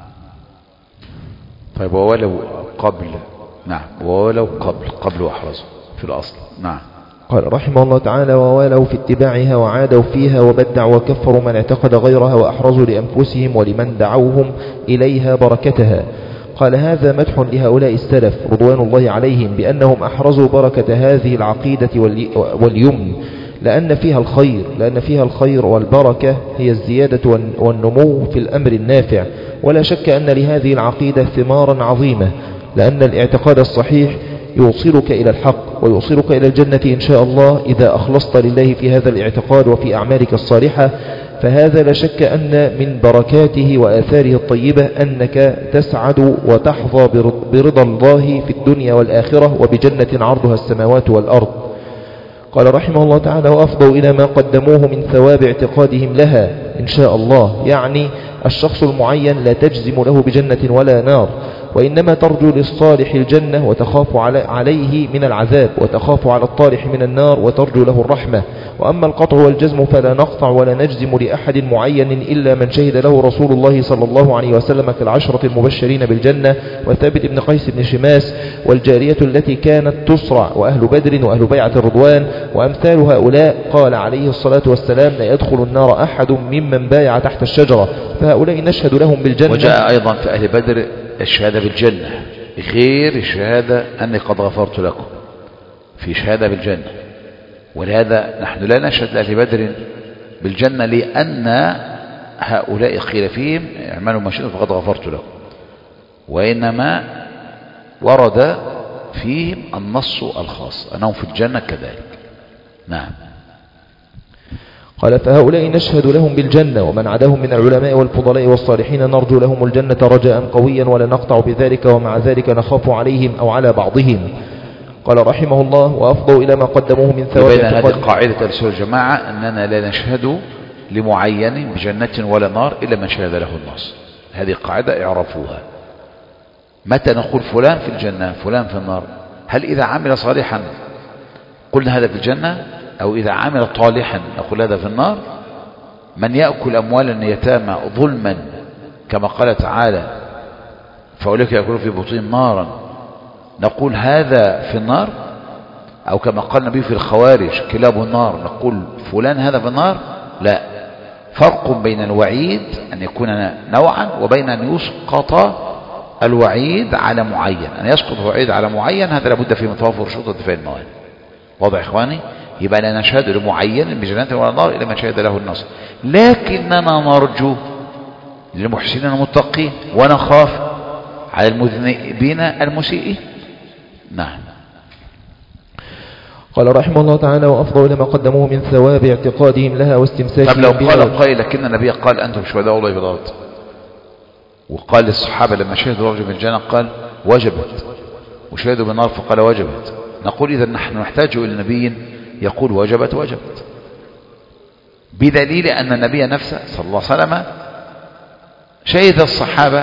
طيب وولو قبل. نعم وولو قبل قبل وأحرزوا في الأصل. نعم. قال رحمه الله تعالى: ووالوا في اتباعها وعادوا فيها وبدعوا وكفروا من اعتقد غيرها وأحرزوا لأنفسهم ولمن دعوهم إليها بركتها. قال: هذا مدح لهؤلاء السلف رضوان الله عليهم بأنهم أحرزوا بركة هذه العقيدة واليمن، لأن فيها الخير لأن فيها الخير والبركة هي الزيادة والنمو في الأمر النافع. ولا شك أن لهذه العقيدة ثمارا عظيمة، لأن الاعتقاد الصحيح يوصلك إلى الحق ويوصلك إلى الجنة إن شاء الله إذا أخلصت لله في هذا الاعتقاد وفي أعمالك الصالحة. فهذا لا شك أن من بركاته وآثاره الطيبة أنك تسعد وتحظى برضا الله في الدنيا والآخرة وبجنة عرضها السماوات والأرض. قال رحمه الله تعالى: وأفضوا إلى ما قدموه من ثواب اعتقادهم لها إن شاء الله. يعني الشخص المعين لا تجزم له بجنة ولا نار، وإنما ترجو للصالح الجنة وتخاف عليه من العذاب، وتخاف على الطالح من النار وترجو له الرحمة. وأما القطع والجزم فلا نقطع ولا نجزم لأحد معين إلا من شهد له رسول الله صلى الله عليه وسلم كالعشرة المبشرين بالجنة وثابت بن قيس بن شماس والجارية التي كانت تسرع وأهل بدر وأهل بيعة الرضوان وأمثال هؤلاء. قال عليه الصلاة والسلام: لا يدخل النار أحد ممن بايع تحت الشجرة، فهؤلاء نشهد لهم بالجنة. وجاء أيضا في أهل بدر الشهادة بالجنة غير الشهادة أني قد غفرت لكم، في شهادة بالجنة. ولهذا نحن لا نشهد لأهل بدر بالجنة لأن هؤلاء قيل فيهم اعملوا ما شئتم فقد غفرت لكم، وإنما ورد فيهم النص الخاص أنهم في الجنة كذلك. نعم. قال: فهؤلاء نشهد لهم بالجنة، ومن عداهم من العلماء والفضلاء والصالحين نرجو لهم الجنة رجاء قويا ولا نقطع بذلك، ومع ذلك نخاف عليهم أو على بعضهم. قال رحمه الله: وأفضوا إلى ما قدموه من ثواب بين هذه قاعدة السنة الجماعة أننا لا نشهد لمعين بجنة ولا نار إلا من شهد له النص. هذه قاعدة اعرفوها. متى نقول فلان في الجنة فلان في النار؟ هل إذا عمل صالحا قلنا هذا في الجنة، أو إذا عمل طالحا نقول هذا في النار؟ من يأكل أموال اليتامى ظلما كما قال تعالى فأولئك يأكلون في بطون نارا نقول هذا في النار؟ أو كما قال النبي في الخوارج كلاب النار نقول فلان هذا في النار؟ لا. فرق بين الوعيد أن يكون نوعا وبين أن يسقط الوعيد على معين. أن يسقط الوعيد على معين هذا لابد فيه من توافر شروط ودفاع الموانع. واضح إخواني؟ يبقى لا نشهد لمعين بجنة ولا نار إلا من شهد له النص، لكننا نرجو للمحسنين المتقين ونخاف على المذنبين المسيئين. نعم. قال رحمه الله تعالى: وأفضل ما قدموه من ثواب اعتقادهم لها واستمساكهم طب لو قال قائل لكن النبي قال أنتم شهداء الله في الأرض، وقال للصحابة لما شهدوا رجل بالجنة قال وجبت، وشهدوا بالنار فقال وجبت، نقول إذا نحن نحتاج إلى نبي يقول وجبت وجبت، بدليل أن النبي نفسه صلى الله عليه وسلم شهد الصحابة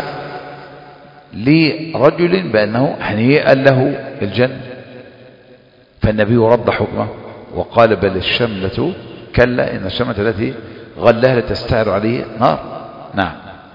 لرجل بأنه هنيئا له الجنة، فالنبي رد حكمه وقال بل الشملة كلا إن الشملة التي غلها لتستعر عليه نار. نعم.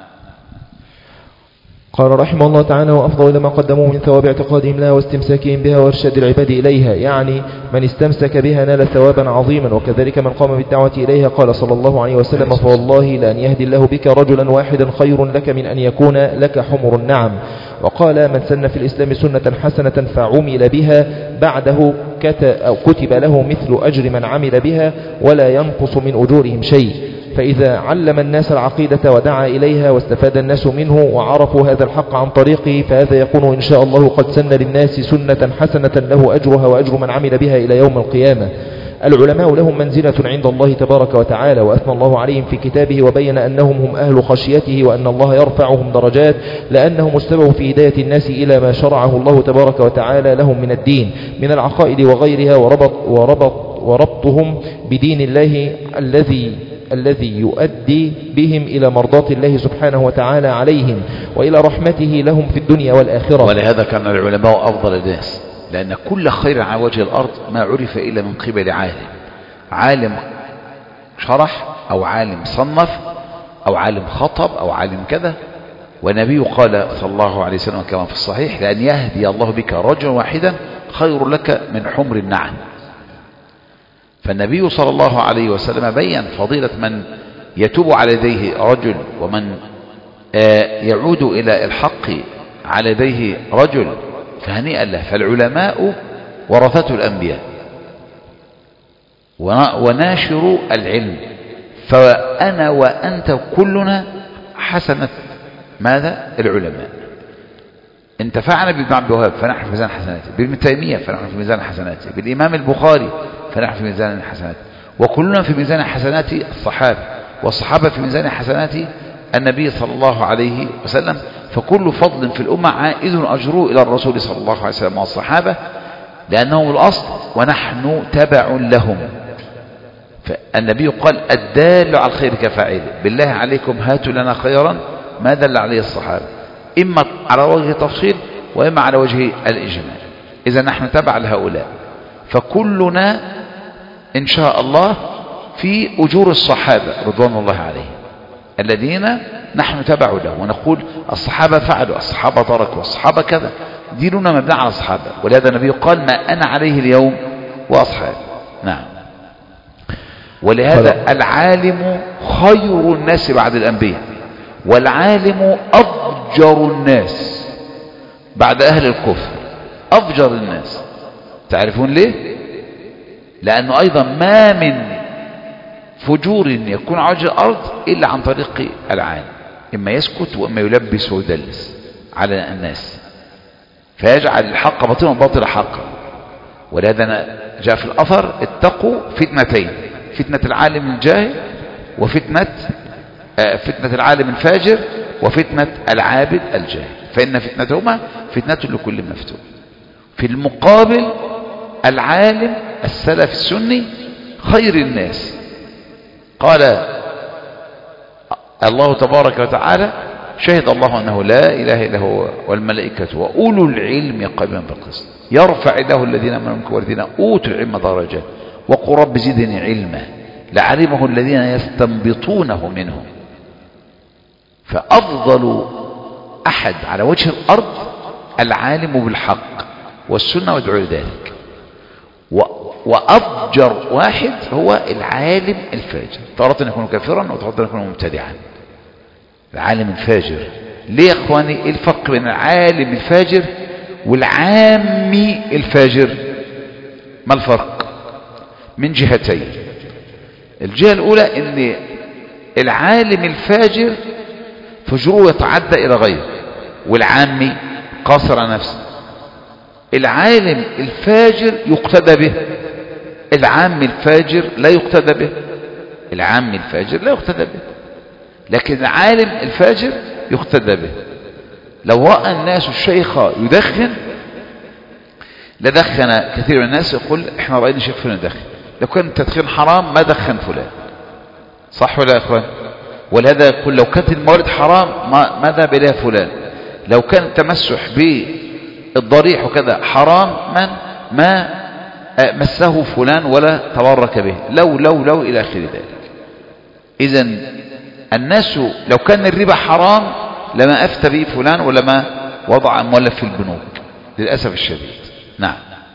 قال رحمه الله تعالى: وأفضل ما قدموه من ثواب اعتقادهم لها واستمساكهم بها وارشاد العباد إليها، يعني من استمسك بها نال ثوابا عظيما، وكذلك من قام بالدعوة إليها. قال صلى الله عليه وسلم: فوالله لأن يهدي الله بك رجلا واحدا خير لك من أن يكون لك حمر النعم. وقال: من سن في الإسلام سنة حسنة فعمل بها بعده كتب له مثل أجر من عمل بها ولا ينقص من أجورهم شيء. فإذا علم الناس العقيدة ودعا إليها واستفاد الناس منه وعرفوا هذا الحق عن طريقه، فهذا يكون إن شاء الله قد سن للناس سنة حسنة له أجرها وأجر من عمل بها إلى يوم القيامة. العلماء لهم منزلة عند الله تبارك وتعالى، وأثنى الله عليهم في كتابه وبين أنهم هم أهل خشيته وأن الله يرفعهم درجات لأنهم السبب في هداية الناس إلى ما شرعه الله تبارك وتعالى لهم من الدين من العقائد وغيرها، وربط وربط وربطهم بدين الله الذي الذي يؤدي بهم إلى مرضاة الله سبحانه وتعالى عليهم وإلى رحمته لهم في الدنيا والآخرة. ولهذا كان العلماء أفضل الناس، لأن كل خير على وجه الأرض ما عرف إلا من قبل عالم، عالم شرح أو عالم صنف أو عالم خطب أو عالم كذا. والنبي قال صلى الله عليه وسلم كما في الصحيح: لأن يهدي الله بك رجلا واحدا خير لك من حمر النعم. فالنبي صلى الله عليه وسلم بيّن فضيلة من يتوب على يديه رجل، ومن يعود إلى الحق على يديه رجل، فهنيئا له. فالعلماء ورثة الأنبياء وناشروا العلم، فأنا وأنت كلنا حسنة ماذا؟ العلماء. انتفعنا بابن عبد الوهاب فنحن في ميزان حسناته، بابن تيمية فنحن في ميزان حسناته، بالإمام البخاري فنحن في ميزان حسناته، وكلنا في ميزان حسنات الصحابة، والصحابة في ميزان حسنات النبي صلى الله عليه وسلم. فكل فضل في الأمة عائد أجره إلى الرسول صلى الله عليه وسلم والصحابة، لأنهم الأصل ونحن تبع لهم. فالنبي قال: الدال على الخير كفاعله. بالله عليكم هاتوا لنا خيرا ما دل عليه الصحابة، إما على وجه التفصيل وإما على وجه الإجمال. إذا نحن تبع لهؤلاء، فكلنا إن شاء الله في أجور الصحابة رضوان الله عليهم الذين نحن تبع له، ونقول الصحابة فعلوا، الصحابة تركوا، الصحابة كذا. ديننا مبني على الصحابة، ولهذا النبي قال: ما أنا عليه اليوم وأصحابي. نعم. ولهذا العالم خير الناس بعد الأنبياء، والعالم أفجر الناس بعد أهل الكفر. أفجر الناس، تعرفون ليه؟ لأنه أيضا ما من فجور يكون على وجه الأرض إلا عن طريق العالم، إما يسكت وإما يلبس ويدلس على الناس فيجعل الحق باطلا والباطل حقا. ولهذا جاء في الأثر: اتقوا فتنتين، فتنة العالم الجاهل وفتنة فتنة العالم الفاجر وفتنة العابد الجاهل، فإن فتنتهما فتنة لكل مفتون. في المقابل العالم السلف السني خير الناس. قال الله تبارك وتعالى: شهد الله أنه لا إله إلا هو والملائكة وأولو العلم قائما بالقسط يرفع الله الذين آمنوا منكم والذين أوتوا العلم درجات وقل رب زدني علما لعلمه الذين يستنبطونه منهم. فأفضل أحد على وجه الأرض العالم بالحق والسنة وادعو لذلك، وأضجر واحد هو العالم الفاجر، تارة يكون كافرا وتارة يكون مبتدعا. العالم الفاجر ليه يا اخواني؟ ايه الفرق بين العالم الفاجر والعامي الفاجر؟ ما الفرق؟ من جهتين. الجهة الاولى ان العالم الفاجر فجره يتعدى الى غيره، والعامي قاصر على نفسه. العالم الفاجر يقتدى به، العامي الفاجر لا يقتدى به. العامي الفاجر لا يقتدى به، لكن العالم الفاجر يقتدى به. لو رأى الناس الشيخ يدخن لدخن كثير من الناس، يقول احنا رأينا شيخ فلان يدخن، لو كان التدخين حرام ما دخن فلان، صح ولا يا اخوان؟ ولهذا يقول لو كانت الموارد حرام ما, ما ذهب اليها فلان، لو كان التمسح بالضريح وكذا حرام من ما مسه فلان ولا تبرك به، لو لو لو الى اخر ذلك. اذن الناس لو كان الربا حرام لما افتى به فلان ولما وضع مولف في البنوك، للاسف الشديد. نعم.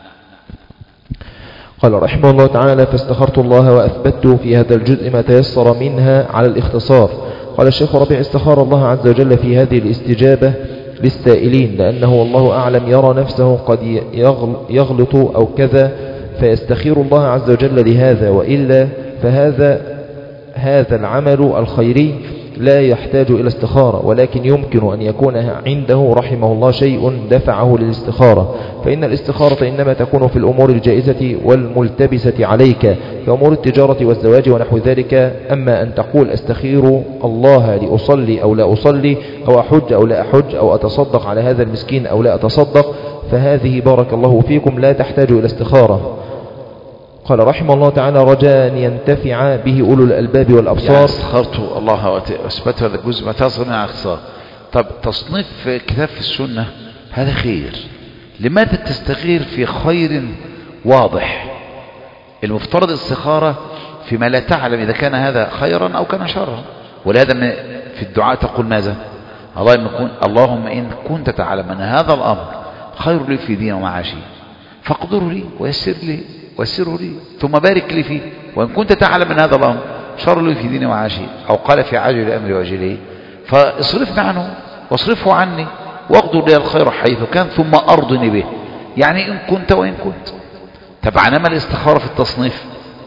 قال رحمه الله تعالى: فاستخرت الله وأثبت في هذا الجزء ما تيسر منها على الاختصار. قال الشيخ ربيع: استخار الله عز وجل في هذه الاستجابة للسائلين، لأنه والله أعلم يرى نفسه قد يغلط أو كذا فيستخير الله عز وجل لهذا، وإلا فهذا هذا العمل الخيري لا يحتاج إلى استخارة، ولكن يمكن أن يكون عنده رحمه الله شيء دفعه للاستخارة، فإن الاستخارة إنما تكون في الأمور الجائزة والملتبسة عليك كأمور التجارة والزواج ونحو ذلك. أما أن تقول أستخير الله لأصلي أو لا أصلي، أو أحج أو لا أحج، أو أتصدق على هذا المسكين أو لا أتصدق، فهذه بارك الله فيكم لا تحتاج إلى استخارة. قال رحمه الله تعالى: رجاء أن ينتفع به أولو الألباب والأبصار. يعني استخرت الله وأثبت هذا الجزء ما تصل من الاختصار. طب تصنيف كتاب في السنة هذا خير، لماذا تستخير في خير واضح؟ المفترض الاستخارة فيما لا تعلم إذا كان هذا خيرا أو كان شرا. ولهذا في الدعاء تقول ماذا؟ اللهم إن كنت تعلم أن هذا الأمر خير لي في دين ومعاشي فاقدره لي ويسر لي ويسره لي ثم بارك لي فيه، وإن كنت تعلم أن هذا الأمر شر لي في دين ومعاشي، أو قال في عاجل أمري وأجله، فاصرفني عنه واصرفه عني واقدر لي الخير حيث كان ثم أرضني به. يعني إن كنت وإن كنت. تبع نما الاستخارة في التصنيف.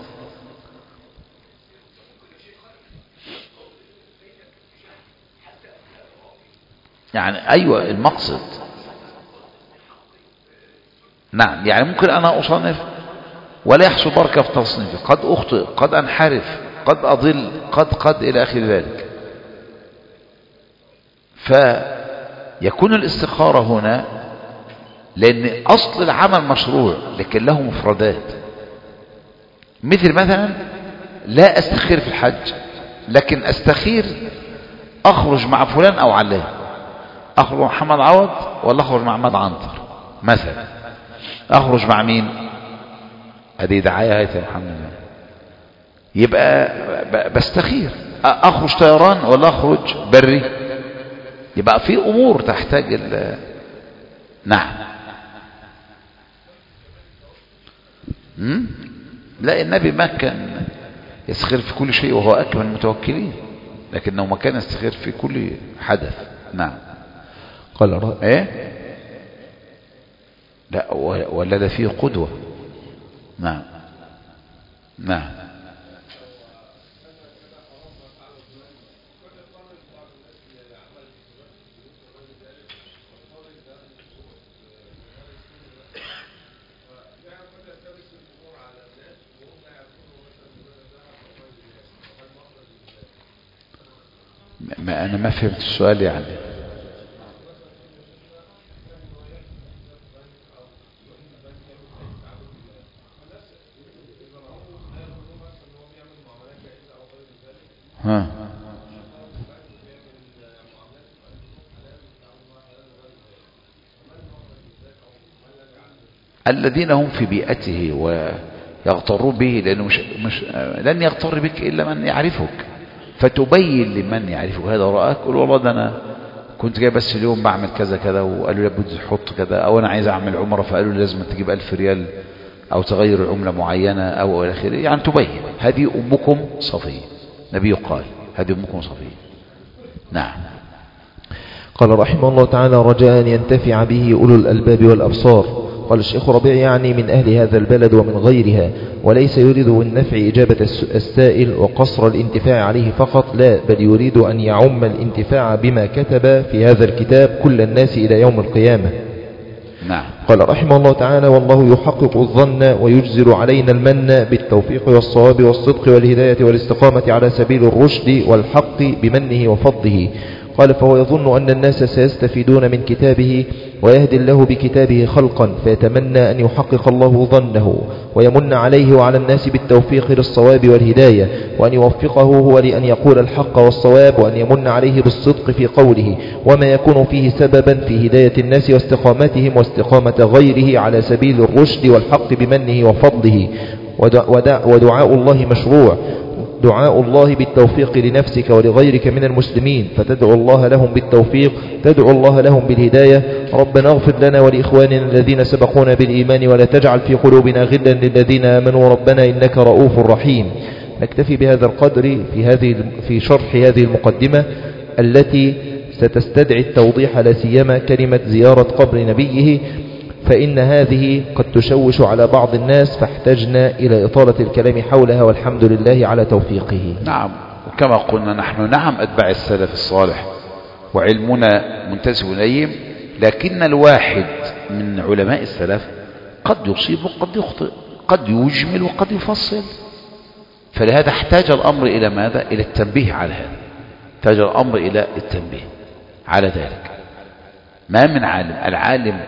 يعني أيوة المقصد. نعم، يعني ممكن أنا أصنف ولا يحصل بركة في تصنيفي، قد أخطئ، قد أنحرف، قد أضل، قد قد إلى آخر ذلك. فيكون الاستخارة هنا لأن أصل العمل مشروع لكن له مفردات. مثل مثلا لا أستخير في الحج، لكن أستخير أخرج مع فلان أو علان، أخرج مع محمد عوض ولا أخرج مع محمد عنتر مثلا، أخرج مع مين؟ هذه دعاية هاي الحمد لله. يبقى بستخير أخرج طيران ولا أخرج بري، يبقى في أمور تحتاج ال... نعم. م? لا، النبي ما كان يستخير في كل شيء وهو أكمل المتوكلين، لكنه ما كان يستخير في كل حدث. نعم. قال ايه لا ولا ده فيه قدوة. نعم نعم. ما أنا ما فهمت السؤال يعني. ها الذين هم في بيئته ويغترون به، لأنه مش مش لن يغتر بك إلا من يعرفك، فتبين لمن يعرفك. هذا رأك قل والله ده أنا كنت جاي بس اليوم بعمل كذا كذا وقالوا لي لابد تحط كذا، أو أنا عايز أعمل عمرة فقالوا لي لازم تجيب ألف ريال أو تغير عملة معينة أو إلى آخره. يعني تبين هذه أمكم صفية. نبي قال هذه أمكم صفية. نعم. قال رحمه الله تعالى: رجاء أن ينتفع به أولو الألباب والأبصار. قال الشيخ ربيع: يعني من أهل هذا البلد ومن غيرها، وليس يريد بالنفع إجابة السائل وقصر الانتفاع عليه فقط، لا، بل يريد أن يعم الانتفاع بما كتب في هذا الكتاب كل الناس إلى يوم القيامة. نعم. قال رحمه الله تعالى: والله يحقق الظن ويجزل علينا المن بالتوفيق والصواب والصدق والهداية والاستقامة على سبيل الرشد والحق بمنه وفضله. قال: فهو يظن أن الناس سيستفيدون من كتابه ويهدي الله بكتابه خلقا، فيتمنى أن يحقق الله ظنه ويمن عليه وعلى الناس بالتوفيق للصواب والهداية، وأن يوفقه هو لأن يقول الحق والصواب، وأن يمن عليه بالصدق في قوله وما يكون فيه سببا في هداية الناس واستقامتهم واستقامة غيره على سبيل الرشد والحق بمنه وفضله. ودعاء الله مشروع، دعاء الله بالتوفيق لنفسك ولغيرك من المسلمين، فتدعو الله لهم بالتوفيق، تدعو الله لهم بالهداية. ربنا اغفر لنا ولإخواننا الذين سبقونا بالإيمان ولا تجعل في قلوبنا غلا للذين آمنوا ربنا إنك رؤوف رحيم. نكتفي بهذا القدر في هذه في شرح هذه المقدمة التي ستستدعي التوضيح، لا سيما كلمة زيارة قبر نبيه، فإن هذه قد تشوش على بعض الناس، فاحتجنا إلى إطالة الكلام حولها، والحمد لله على توفيقه. نعم. وكما قلنا نحن نعم أتباع السلف الصالح وعلمنا منتسب إليهم، لكن الواحد من علماء السلف قد يصيب وقد يخطئ، قد يجمل وقد يفصل، فلهذا احتاج الأمر إلى ماذا؟ إلى التنبيه على هذا، احتاج الأمر إلى التنبيه على ذلك. ما من عالم، العالم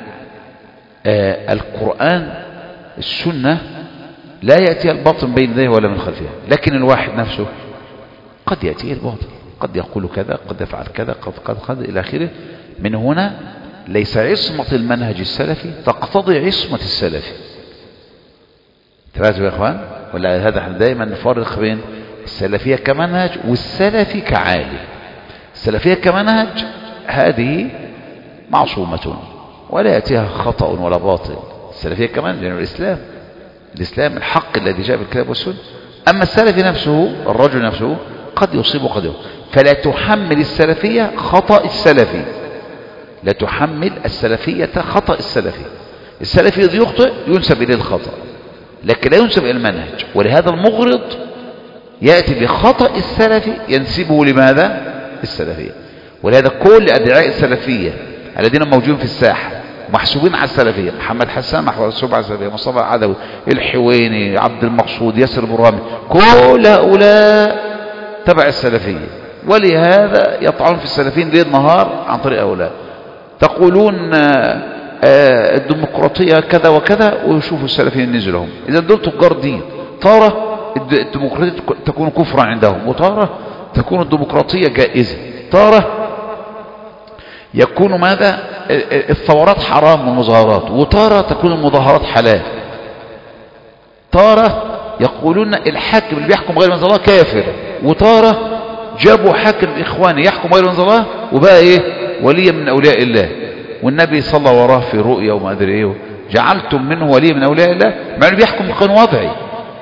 آه القرآن السنة لا يأتي الباطن بين يديه ولا من خلفه، لكن الواحد نفسه قد يأتيه الباطل، قد يقول كذا، قد يفعل كذا، قد قد قد إلى آخره. من هنا ليس عصمة المنهج السلفي تقتضي عصمة السلفي. تلاحظوا يا إخوان؟ ولا هذا احنا دائما نفرق بين السلفية كمنهج والسلفي كعالم. السلفية كمنهج هذه معصومة ولا يأتيها خطأ ولا باطل. السلفية كمان لأنه الإسلام الإسلام الحق الذي جاء بالكتاب والسنة. أما السلفي نفسه، الرجل نفسه قد يصيب وقد يخطئ، فلا تحمل السلفية خطأ السلفي، لا تحمل السلفية خطأ السلفي. السلفي إذ يخطئ ينسب إليه الخطأ، لكن لا ينسب إلى المنهج. ولهذا المغرض يأتي بخطأ السلفي ينسبه لماذا؟ السلفية. ولهذا كل أدعاء السلفية الذين موجودين في الساحة محسوبين على السلفية، محمد حسان محسوب على السلفية، مصطفى العدوي، الحويني، عبد المقصود، ياسر برامي، كل هؤلاء تبع السلفية. ولهذا يطعنون في السلفيين ليل نهار عن طريق هؤلاء. تقولون الديمقراطية كذا وكذا، ويشوفوا السلفيين نزلهم. إذا دول تجار دين، تارة الديمقراطية تكون كفرا عندهم، وتارة تكون الديمقراطية جائزة، تارة يكون ماذا؟ الثورات حرام والمظاهرات، وتارة تكون المظاهرات حلال. تارة يقولون الحاكم اللي بيحكم غير منزل الله كافر، وتارة جابوا حاكم إخواني يحكم غير منزل الله وبقى إيه؟ وليا من أولياء الله، والنبي صلى وراه في رؤيا وما أدري إيه، جعلتم منه وليا من أولياء الله، مع أنه بيحكم بقانون وضعي.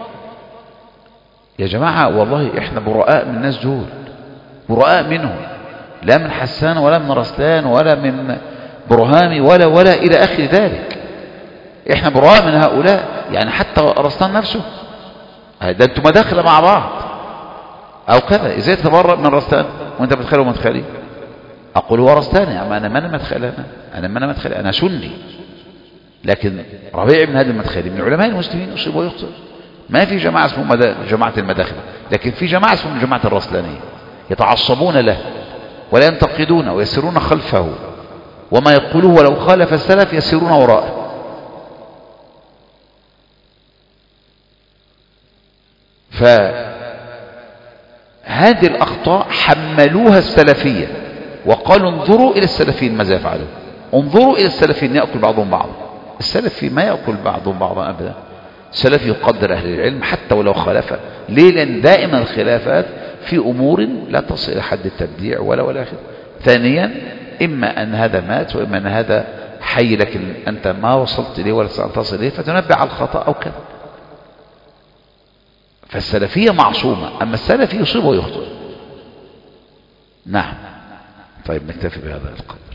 يا جماعة والله إحنا براء من الناس دول، براء منهم، لا من حسان ولا من رسلان ولا من برهامي ولا ولا إلى آخر ذلك. إحنا براء من هؤلاء. يعني حتى رسلان نفسه ده أنتم مداخلة مع بعض أو كذا، إزاي تتبرأ من رسلان وأنت مدخله ومدخلي؟ أقول هو رسلاني، أما أنا ما أنا مدخل، أنا أنا ما أنا مدخل، أنا سني، لكن ربيعي من هذا المدخل من علماء المسلمين يصيب ويخطئ. ما في جماعة اسمهم جماعة المداخلة، لكن في جماعة اسمهم جماعة الرسلانية، يتعصبون له ولا ينتقدون ويسيرون خلفه، وما يقوله ولو خالف السلف يسيرون وراءه. فهذا هذه الأخطاء حملوها السلفية وقالوا انظروا إلى السلفيين ماذا يفعلون، انظروا إلى السلفيين يأكل بعضهم بعضا. السلفي ما يأكل بعضهم بعضا أبدا. السلفي يقدر أهل العلم حتى ولو خالفه. ليه؟ لأن دائما الخلافات في أمور لا تصل إلى حد التبديع ولا ولا آخر. ثانيا إما أن هذا مات وإما أن هذا حي لكن أنت ما وصلت إليه ولا تصل إليه فتنبه على الخطأ أو كذا. فالسلفية معصومة، أما السلفي يصيب ويخطئ. نعم. طيب نكتفي بهذا القدر.